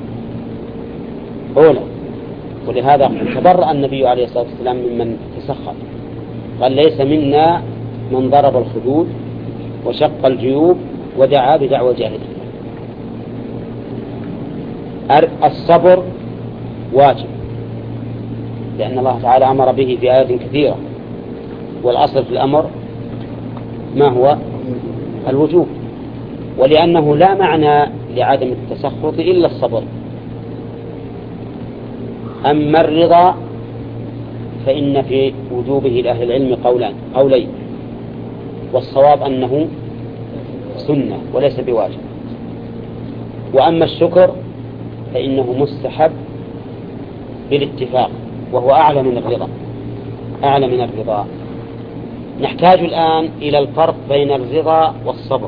أولا، ولهذا تبرأ النبي عليه الصلاة والسلام ممن تسخط، قال: ليس منا من ضرب الخدود وشق الجيوب ودعا بدعوى جاهلية. الصبر واجب، لأن الله تعالى أمر به في آيات كثيرة، والأصل في الأمر ما هو؟ الوجوب، ولأنه لا معنى لعدم التسخط إلا الصبر. أما الرضا فإن في وجوبه لأهل العلم قولين، والصواب أنه سنة وليس بواجب. وأما الشكر فإنه مستحب بالاتفاق، وهو أعلى من الرضا. نحتاج الآن إلى الفرق بين الرضا والصبر.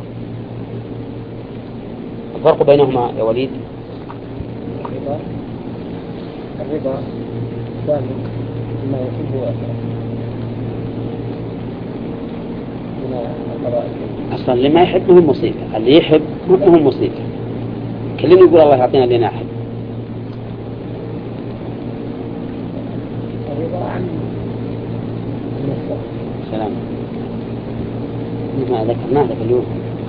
الفرق بينهما يا وليد: الرضا ثابت بما يحب ويكره من القضاء. أصلا اللي ما يحب هو المصيبة، اللي يحب هو المصيبة. كلمة يقول الله يعطينا اللي نحب. الرضا عن سلام. ما ذكرناه ذاك اليوم.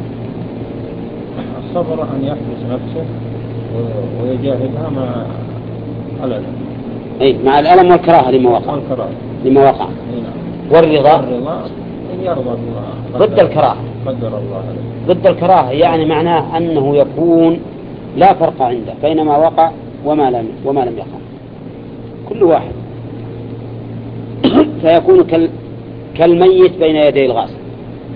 الصبر أن يحبس نفسه ويجاهدها مع الألم. أي مع الألم والكراهة لما وقع. والرضا أن يرضى بما ضد الكراهة. قدر الله عليه. ضد الكراهة يعني معناه أنه يكون لا فرق عنده بين ما وقع وما لم يقع، كل واحد فيكون كالميت بين يدي الغاسل.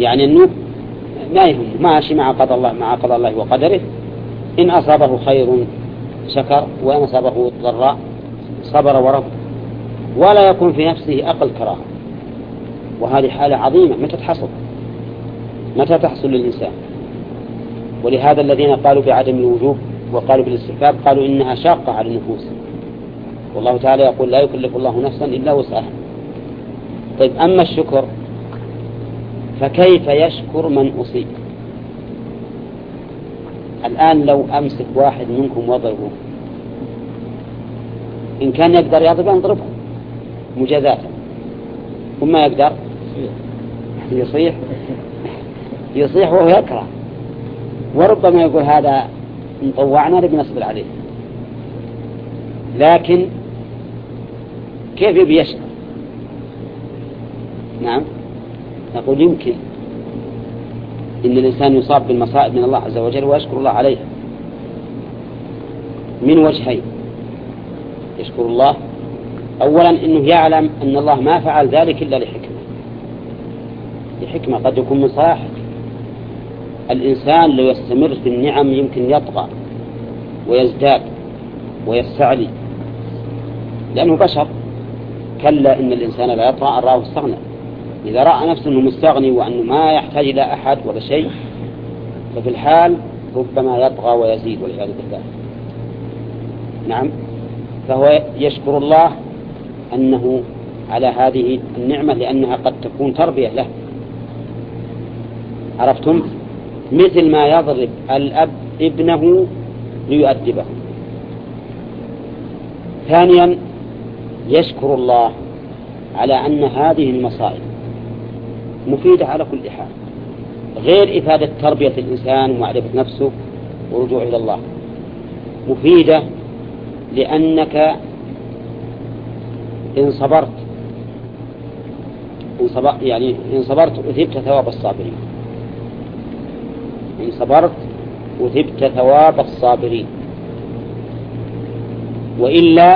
يعني أنه ما يهم، ماشي مع قضاء الله وقدره. إن أصابه خير شكر، وإن أصابه ضراء صبر ورضى، ولا يكون في نفسه أقل كراهة. وهذه حالة عظيمة متى تحصل للإنسان؟ ولهذا الذين قالوا بعدم الوجوب وقالوا بالاستحباب قالوا إنها شاقة على النفوس، والله تعالى يقول لا يكلف الله نفسا إلا وسعها. طيب، أما الشكر فكيف يشكر من أصيب؟ الآن لو أمسك واحد منكم وضربه، إن كان يقدر يضربه مجازاة، وما يقدر يصيح وهو يكره، وربما يقول هذا مطوعنا بنصبر عليه. لكن كيف يشكر؟ نعم، نقول يمكن إن الإنسان يصاب بالمصائب من الله عز وجل ويشكر الله عليها من وجهين. يشكر الله أولا إنه يعلم أن الله ما فعل ذلك إلا لحكمة قد يكون من صلاحه. الإنسان لو يستمر في النعم يمكن يطغى ويزداد ويستعلي، لأنه بشر. كلا إن الإنسان لا يطغى أن رآه استغنى. إذا رأى نفسه أنه مستغني وأنه ما يحتاج إلى أحد ولا شيء، ففي الحال ربما يطغى ويزيد والعياذ بالله. نعم، فهو يشكر الله أنه على هذه النعمة، لأنها قد تكون تربية له. عرفتم؟ مثل ما يضرب الأب ابنه ليؤدبه. ثانيا، يشكر الله على أن هذه المصائب مفيدة على كل حال، غير إفادة تربية الإنسان ومعرفة نفسه ورجوع إلى الله، مفيدة لأنك إن صبرت أثبت ثواب الصابرين. إن صبرت أثبت ثواب الصابرين، وإلا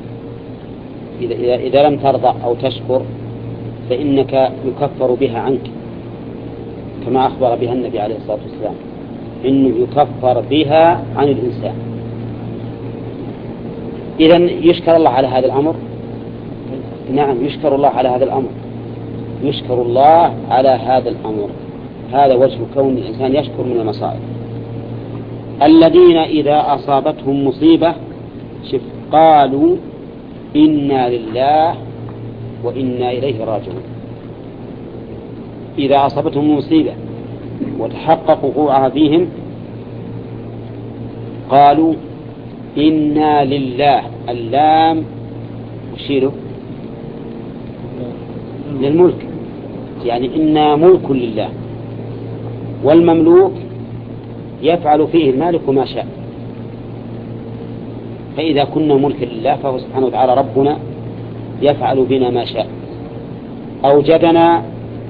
إذا لم ترضى أو تشكر فإنك يكفر بها عنك، كما أخبر بها النبي عليه الصلاة والسلام، إنه يكفر بها عن الإنسان. إذن يشكر الله على هذا الأمر. نعم، يشكر الله على هذا الأمر، يشكر الله على هذا الأمر. هذا وجه كون الإنسان يشكر من المصائب. الذين إذا أصابتهم مصيبة قالوا إنا لله وإنا إليه راجعون. إذا أصابتهم مصيبة وتحقق وقوعها فيهم قالوا إنا لله. اللام وشيله للملك، يعني إنا ملك لله، والمملوك يفعل فيه المالك ما شاء. فإذا كنا ملك لله فهو سبحانه وتعالى ربنا يفعل بنا ما شاء. أوجدنا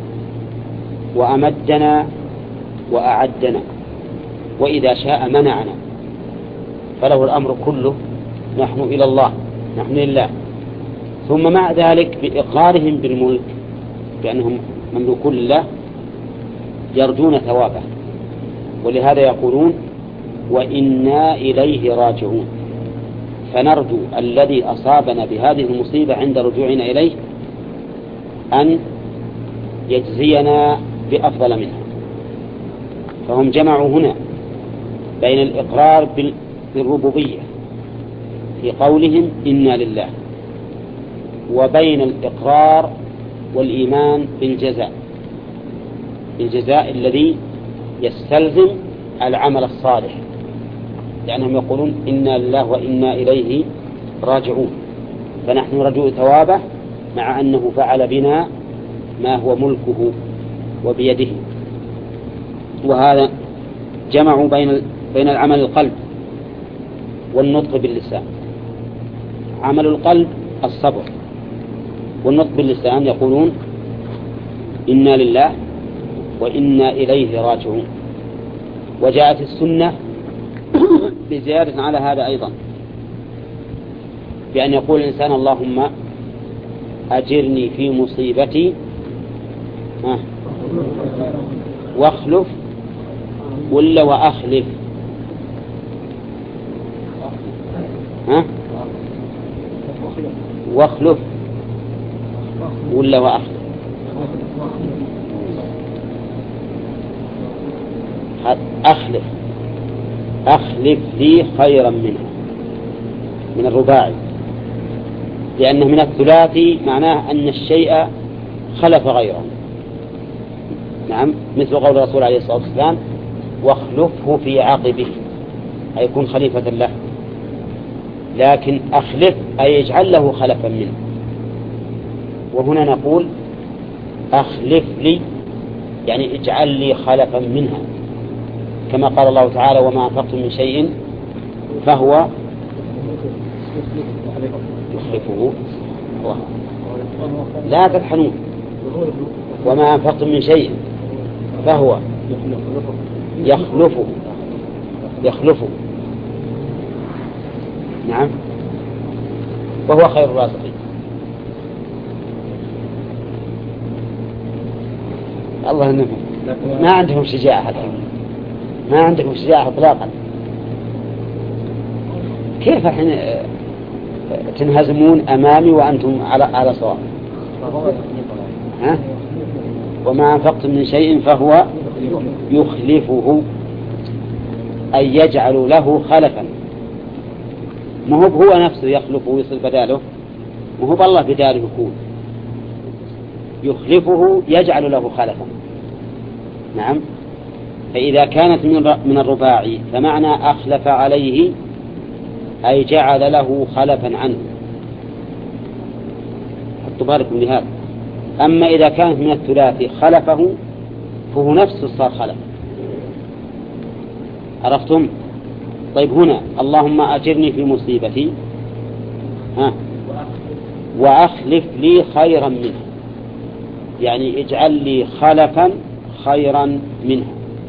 وأمدنا وأعدنا، وإذا شاء منعنا، فله الأمر كله. نحن إلى الله، نحن لله. ثم مع ذلك بإقرارهم بالملك بأنهم مملوكون لله يرجون ثوابه، ولهذا يقولون وإنا إليه راجعون. فنرجو الذي أصابنا بهذه المصيبة عند رجوعنا إليه أن يجزينا بأفضل منها. فهم جمعوا هنا بين الإقرار بالربوبية في قولهم إنا لله، وبين الإقرار والإيمان بالجزاء الذي يستلزم العمل الصالح، لأنهم يقولون إنا لله وإنا إليه راجعون. فنحن رجوء ثوابه مع أنه فعل بنا ما هو ملكه وبيده. وهذا جمعوا بين العمل القلب والنطق باللسان. عمل القلب الصبر، والنطق باللسان يقولون إنا لله وإنا إليه راجعون. وجاءت السنة بزيادة على هذا أيضا، بأن يقول الإنسان اللهم أجرني في مصيبتي واخلف ولا وأخلف؟ ها؟ واخلف ولا وأخلف؟ أخلف لي خيرا منها، من الرباعي، لأنه من الثلاثي معناه أن الشيء خلف غيره. نعم، مثل قول الرسول عليه الصلاة والسلام: واخلفه في عقبه، أي يكون خليفة له. لكن أخلف أي يجعل له خلفا منه، وهنا نقول أخلف لي يعني اجعل لي خلفا منها، كما قال الله تعالى: وما أنفقتم من شيء فهو يخلفه. لا تطحنون، وما أنفقتم من شيء فهو يخلفه. نعم، وهو خير الرازقين. الله النبي ما عندهم شجاعة هذا، ما عندكم شجاعة إطلاقا. كيف الحين تنهزمون أمامي وأنتم على صواب؟ ها؟ وما أنفقتم من شيء فهو يخلفه، أي يجعل له خلفا. ما هو نفسه يخلفه ويصل بداله، ما هو بالله بداله يكون، يخلفه يجعل له خلفا. نعم، فإذا كانت من الرباعي فمعنى أخلف عليه أي جعل له خلفا عنه. حطوا بالكم لهذا. أما إذا كانت من الثلاثي خلفه فهو نفسه صار خلف. عرفتم؟ طيب، هنا اللهم أجرني في مصيبتي وأخلف لي خيرا منها، يعني اجعل لي خلفا خيرا منها.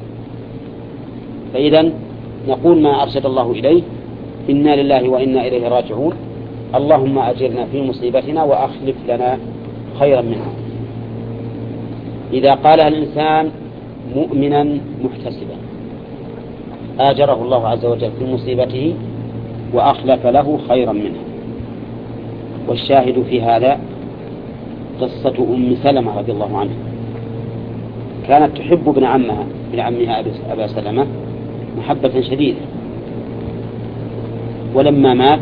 فإذا نقول ما أرشد الله إليه: إنا لله وإنا إليه راجعون، اللهم أجرنا في مصيبتنا وأخلف لنا خيرا منها. إذا قالها الإنسان مؤمنا محتسبا آجره الله عز وجل في مصيبته وأخلف له خيرا منها. والشاهد في هذا قصة أم سلمة رضي الله عنها، كانت تحب ابن عمها أبا سلمة محبة شديدة، ولما مات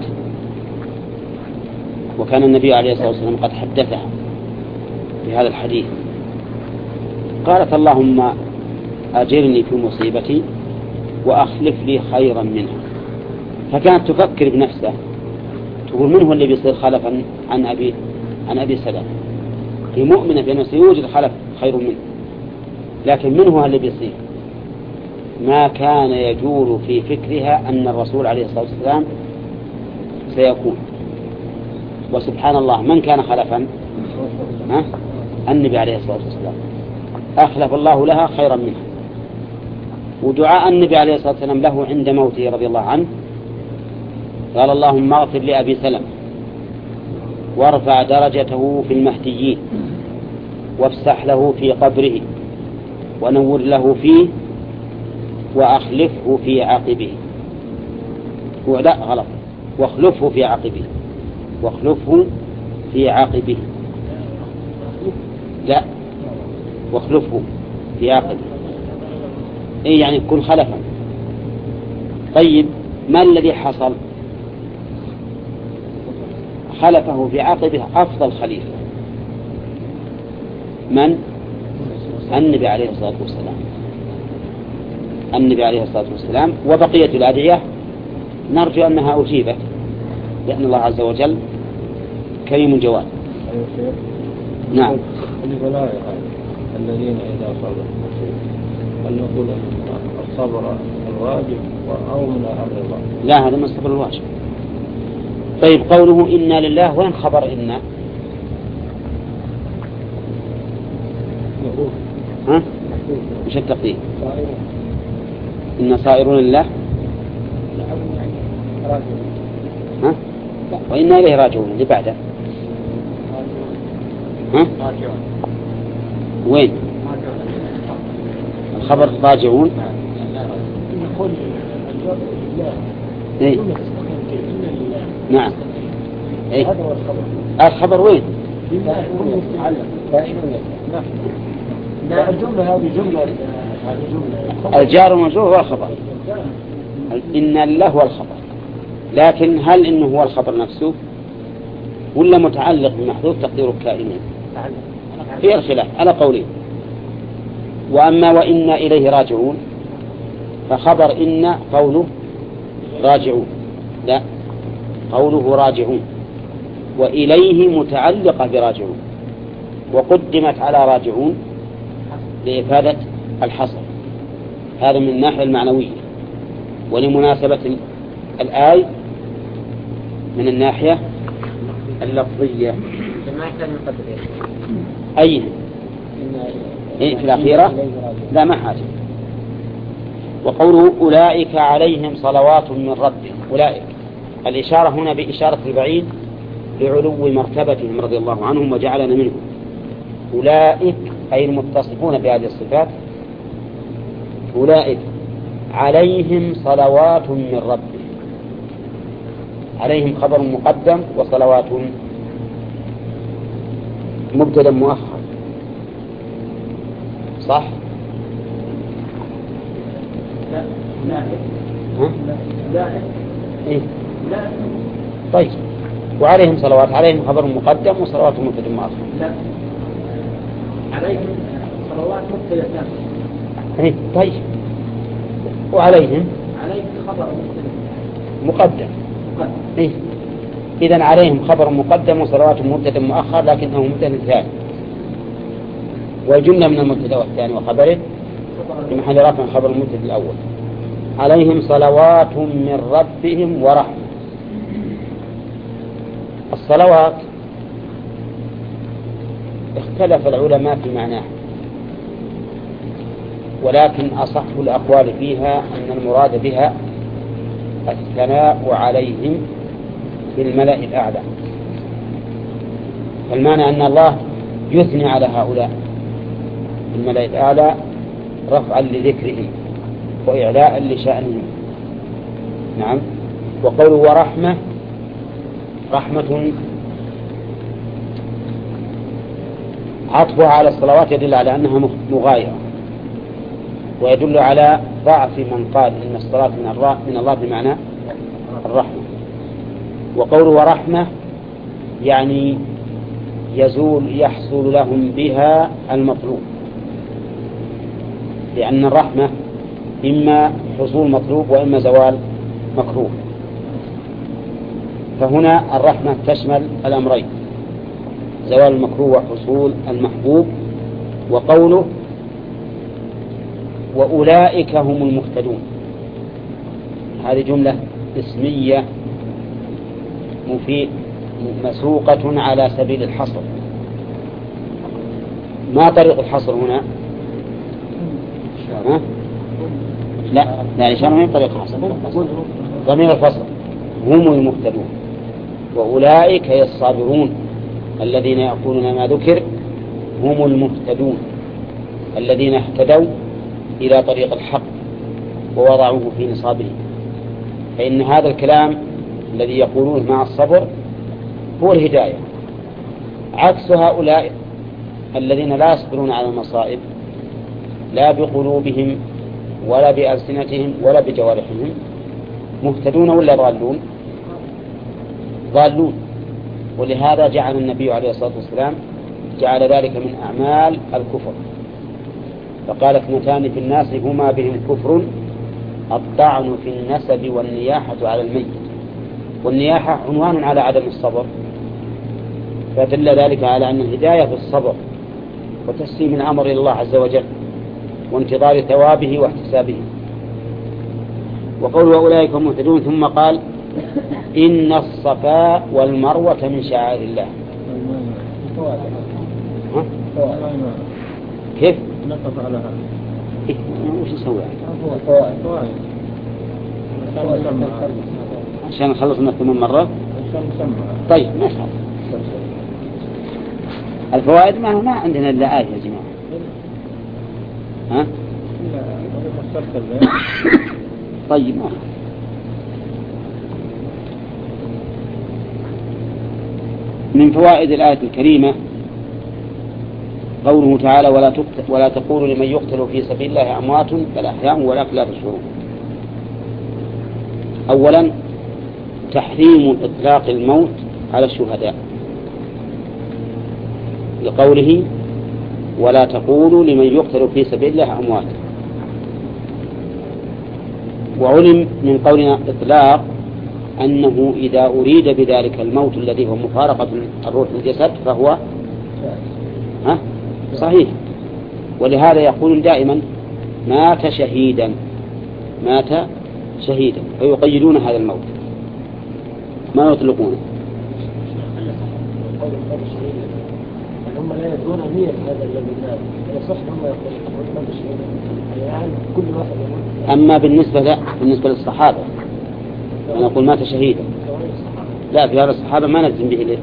وكان النبي عليه الصلاة والسلام قد حدثها بهذا الحديث قالت: اللهم أجرني في مصيبتي وأخلف لي خيرا منها. فكانت تفكر بنفسها تقول: من هو اللي بيصير خلفا عن أبي سلمة؟ هي مؤمنة بأنه سيوجد خلف خير منه، لكن من هو اللي بيصير؟ ما كان يجول في فكرها أن الرسول عليه الصلاة والسلام سيكون. وسبحان الله، من كان خلفا؟ النبي عليه الصلاة والسلام، أخلف الله لها خيرا منها. ودعاء النبي عليه الصلاة والسلام له عند موته رضي الله عنه قال: اللهم اغفر لأبي سلمة وارفع درجته في المهديين وافسح له في قبره ونور له فيه وأخلفه في عقبه. لا، غلط، واخلفه في عقبه، واخلفه في عقبه، لا، واخلفه في عقبه، إيه يعني يكون خلفا. طيب، ما الذي حصل؟ خلفه في عقبه أفضل خليفة، من؟ النبي عليه الصلاة والسلام. النبي عليه الصلاة والسلام. وبقية الأدعية نرجو أنها أجيبت، لأن الله عز وجل كريم جواد. نعم. الذين إذا صبروا هل نقول الصبر الواجب أو من الرضا؟ لا، هذا من الصبر الواجب. طيب، قوله إنا لله، وين خبر إنا؟ مش التقدير؟ إن صائرون لله، وإنا إليه راجعون اللي بعده. وين؟ خبر راجعون. نقول الجواب لله. إيه؟ نعم. إيه؟ هذا هو الخبر. الخبر وين؟ لله متعلق دائما. لا الجملة هذه جملة. هذه جملة. الجار والمجرور هو الخبر. إن الله هو الخبر. لكن هل إنه هو الخبر نفسه ولا متعلق بمحذوف تقديره كائنين؟ في الخلاف على قولين. وأما وإن إليه راجعون فخبر إن قوله راجعون، لا قوله راجعون، وإليه متعلقة براجعون، وقدمت على راجعون لإفادة الحصر. هذا من الناحية المعنوية، ولمناسبة الآية من الناحية اللفظية. أي إيه في الأخيرة؟ لا ما حاجة. وقوله أولئك عليهم صلوات من ربهم. أولئك الإشارة هنا بإشارة البعيد لعلو مرتبتهم رضي الله عنهم وجعلنا منهم. أولئك أي المتصفون بهذه الصفات. أولئك عليهم صلوات من ربهم. عليهم خبر مقدم وصلوات مبتدا مؤخر، صح؟ لا لا ها؟ لا إيه؟ لا طيب وعليهم صلوات، عليهم خبر مقدم وصلوات مبتدا مؤخر. لا عليهم صلوات مبتدا ثاني. إيه؟ طيب وعليهم خبر مقدم. إيه؟ إذن عليهم خبر مقدم وصلوات مبتدا مؤخر لكنه مبتدا ثاني، والجملة من المبتدا والثاني وخبره في محل رفع خبر المبتدا الأول. عليهم صلوات من ربهم ورحمة. الصلوات اختلف العلماء في معناها، ولكن أصح الأقوال فيها أن المراد بها الثناء عليهم في الملأ الأعلى. فالمعنى أن الله يثني على هؤلاء في الملأ الأعلى رفعا لذكرهم وإعلاء لشأنهم. نعم. وقوله ورحمة، رحمة عطفها على الصلوات يدل على أنها مغايرة، ويدل على ضعف من قال إن الصلاة من الله بمعنى الرحمة. وقوله ورحمة يعني يحصل لهم بها المطلوب، لأن الرحمة إما حصول مطلوب وإما زوال مكروه، فهنا الرحمة تشمل الأمرين، زوال المكروه وحصول المحبوب. وقوله وأولئك هم المهتدون، هذه جملة اسمية مسوقة على سبيل الحصر. ما طريق الحصر هنا؟ لا إشارة من طريق الحصر، ضمير الفصل هم المهتدون. وأولئك هي الصابرون الذين يقولون ما ذكر، هم المهتدون الذين اهتدوا إلى طريق الحق ووضعوه في نصابه. فإن هذا الكلام الذي يقولونه مع الصبر هو الهداية، عكس هؤلاء الذين لا يصبرون على المصائب لا بقلوبهم ولا بألسنتهم ولا بجوارحهم. مهتدون ولا ضالون؟ ضالون. ولهذا جعل النبي عليه الصلاة والسلام جعل ذلك من أعمال الكفر، فقال اثنتان في الناس هما بهم كفر، الطعن في النسب والنياحة على الميت. والنياحة عنوان على عدم الصبر، فدل ذلك على أن الهداية في الصبر وتسليم الأمر إلى الله عز وجل وانتظار ثوابه واحتسابه. وقول وأولئك هم مهتدون، ثم قال إن الصفا والمروة من شعائر الله. كيف؟ نقف على هذا. إيه؟ وش نسوي؟ عشان نخلص من 8 مرات. طيب ما شاء الله. الفوائد ما عندنا إلا آية يا جماعة. ها؟ ترك البيع. طيب من فوائد الآية الكريمة قوله تعالى ولا تقولوا لمن يقتل في سبيل الله أموات بل أحياء ولكن لا تشعرون. أولا تحريم إطلاق الموت على الشهداء لقوله ولا تقولوا لمن يقتل في سبيل الله أموات. وعلم من قولنا إطلاق أنه إذا أريد بذلك الموت الذي هو مفارقة الروح للجسد فهو صحيح. ولهذا يقول دائما مات شهيدا فيقيدون هذا الموت ما يطلقونه. هم لا يدرون نية هذا الذي مات يصح هم يقولون مات شهيدا يعني كل واحد يموت. أما بالنسبة للصحابة أنا أقول مات شهيدا لا في هذا الصحابة ما نلزم به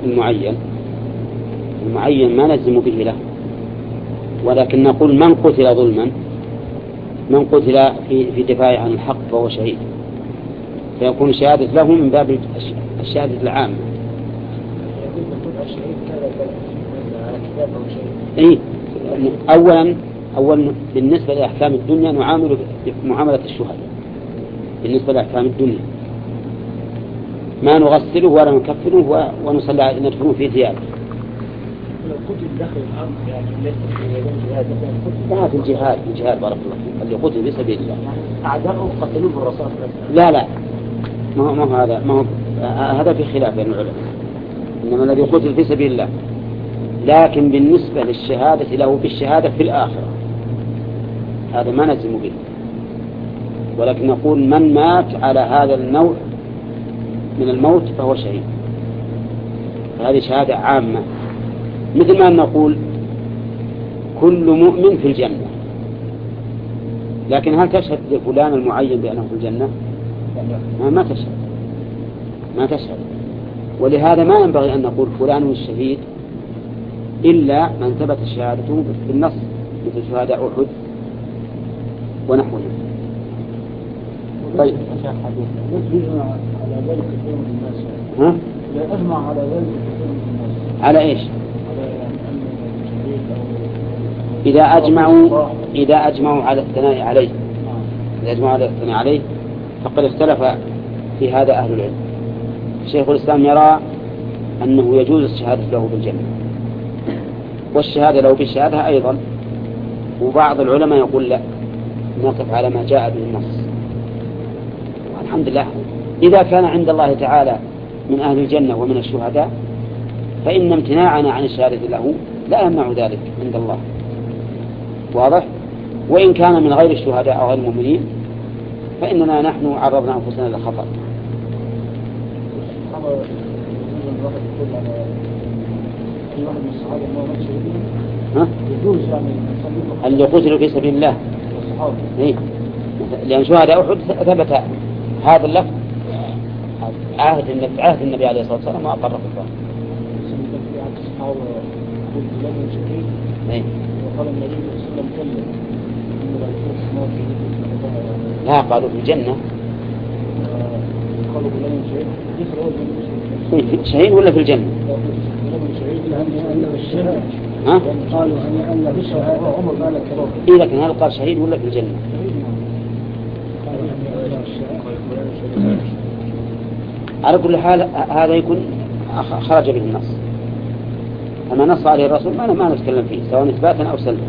المعين ما نلزم به له، ولكن نقول من قتل ظلما من قتل في دفاع عن الحق فهو شهيد فيكون شهادة له من باب الشهادة العامة. أولا بالنسبة لأحكام الدنيا نعامل معاملة الشهداء. بالنسبة لأحكام الدنيا ما نغسله ولا نكفنه ونصلي ندفنه في ثيابه. قتل داخل الأرض يعني ليس في الجهاد بارك الله فيك اللي قتل في سبيل الله أعداؤه قتلوه بالرصاص. لا ما هو هذا في خلاف بين العلماء إنما الذي قتل في سبيل الله. لكن بالنسبة للشهادة له بالشهادة في الآخرة هذا ما نلزم به، ولكن نقول من مات على هذا النوع من الموت فهو شهيد. هذه شهادة عامة مثل ما نقول كل مؤمن في الجنة، لكن هل تشهد لفلان المعين بأنه في الجنة؟ ما تشهد. ولهذا ما ينبغي أن نقول فلان الشهيد إلا من ثبت شهادته بالنص مثل شهادة أحد ونحوه. طيب على ذلك كثير من الناس لا أجمع على ذلك كثير من الناس على إيش؟ إذا أجمعوا على الثناء عليه فقد اختلف في هذا أهل العلم. شيخ الإسلام يرى أنه يجوز الشهادة له بالجنة والشهادة له بالشهادة أيضا، وبعض العلماء يقول لا نقف على ما جاء به النص. والحمد لله إذا كان عند الله تعالى من أهل الجنة ومن الشهداء فإن امتناعنا عن الشهادة له لا يمنع ذلك عند الله. واضح؟ وإن كان من غير الشهداء أو غير المؤمنين فإننا نحن عرضنا أنفسنا للخطر. اللي قتلوا في سبيل الله لأن شهداء أحد ثبت هذا اللفظ عهد النبي عليه الصلاة والسلام وأقر في الظاهر. وقال النبي صلى الله عليه وسلم لا قالوا في الجنة. قالوا بلمن شهيد ولا في الجنة؟ قالوا أن بالشهادة عمر مالك إيه لكن هل قال شهيد ولا في الجنة؟ على كل حال هذا يكون خرج به النص، أما نص عليه الرسول ما نتكلم فيه سواء إثباتا أو سلبا.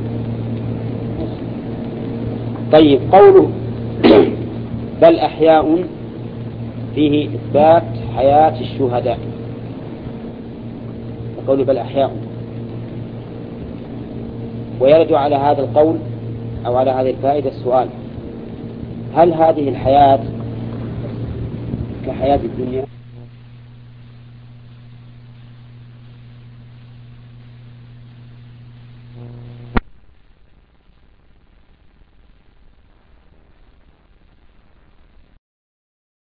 طيب قوله بل أحياء فيه إثبات حياة الشهداء. وقوله بل أحياء ويرد على هذا القول أو على هذه الفائدة السؤال هل هذه الحياة كحياة الدنيا؟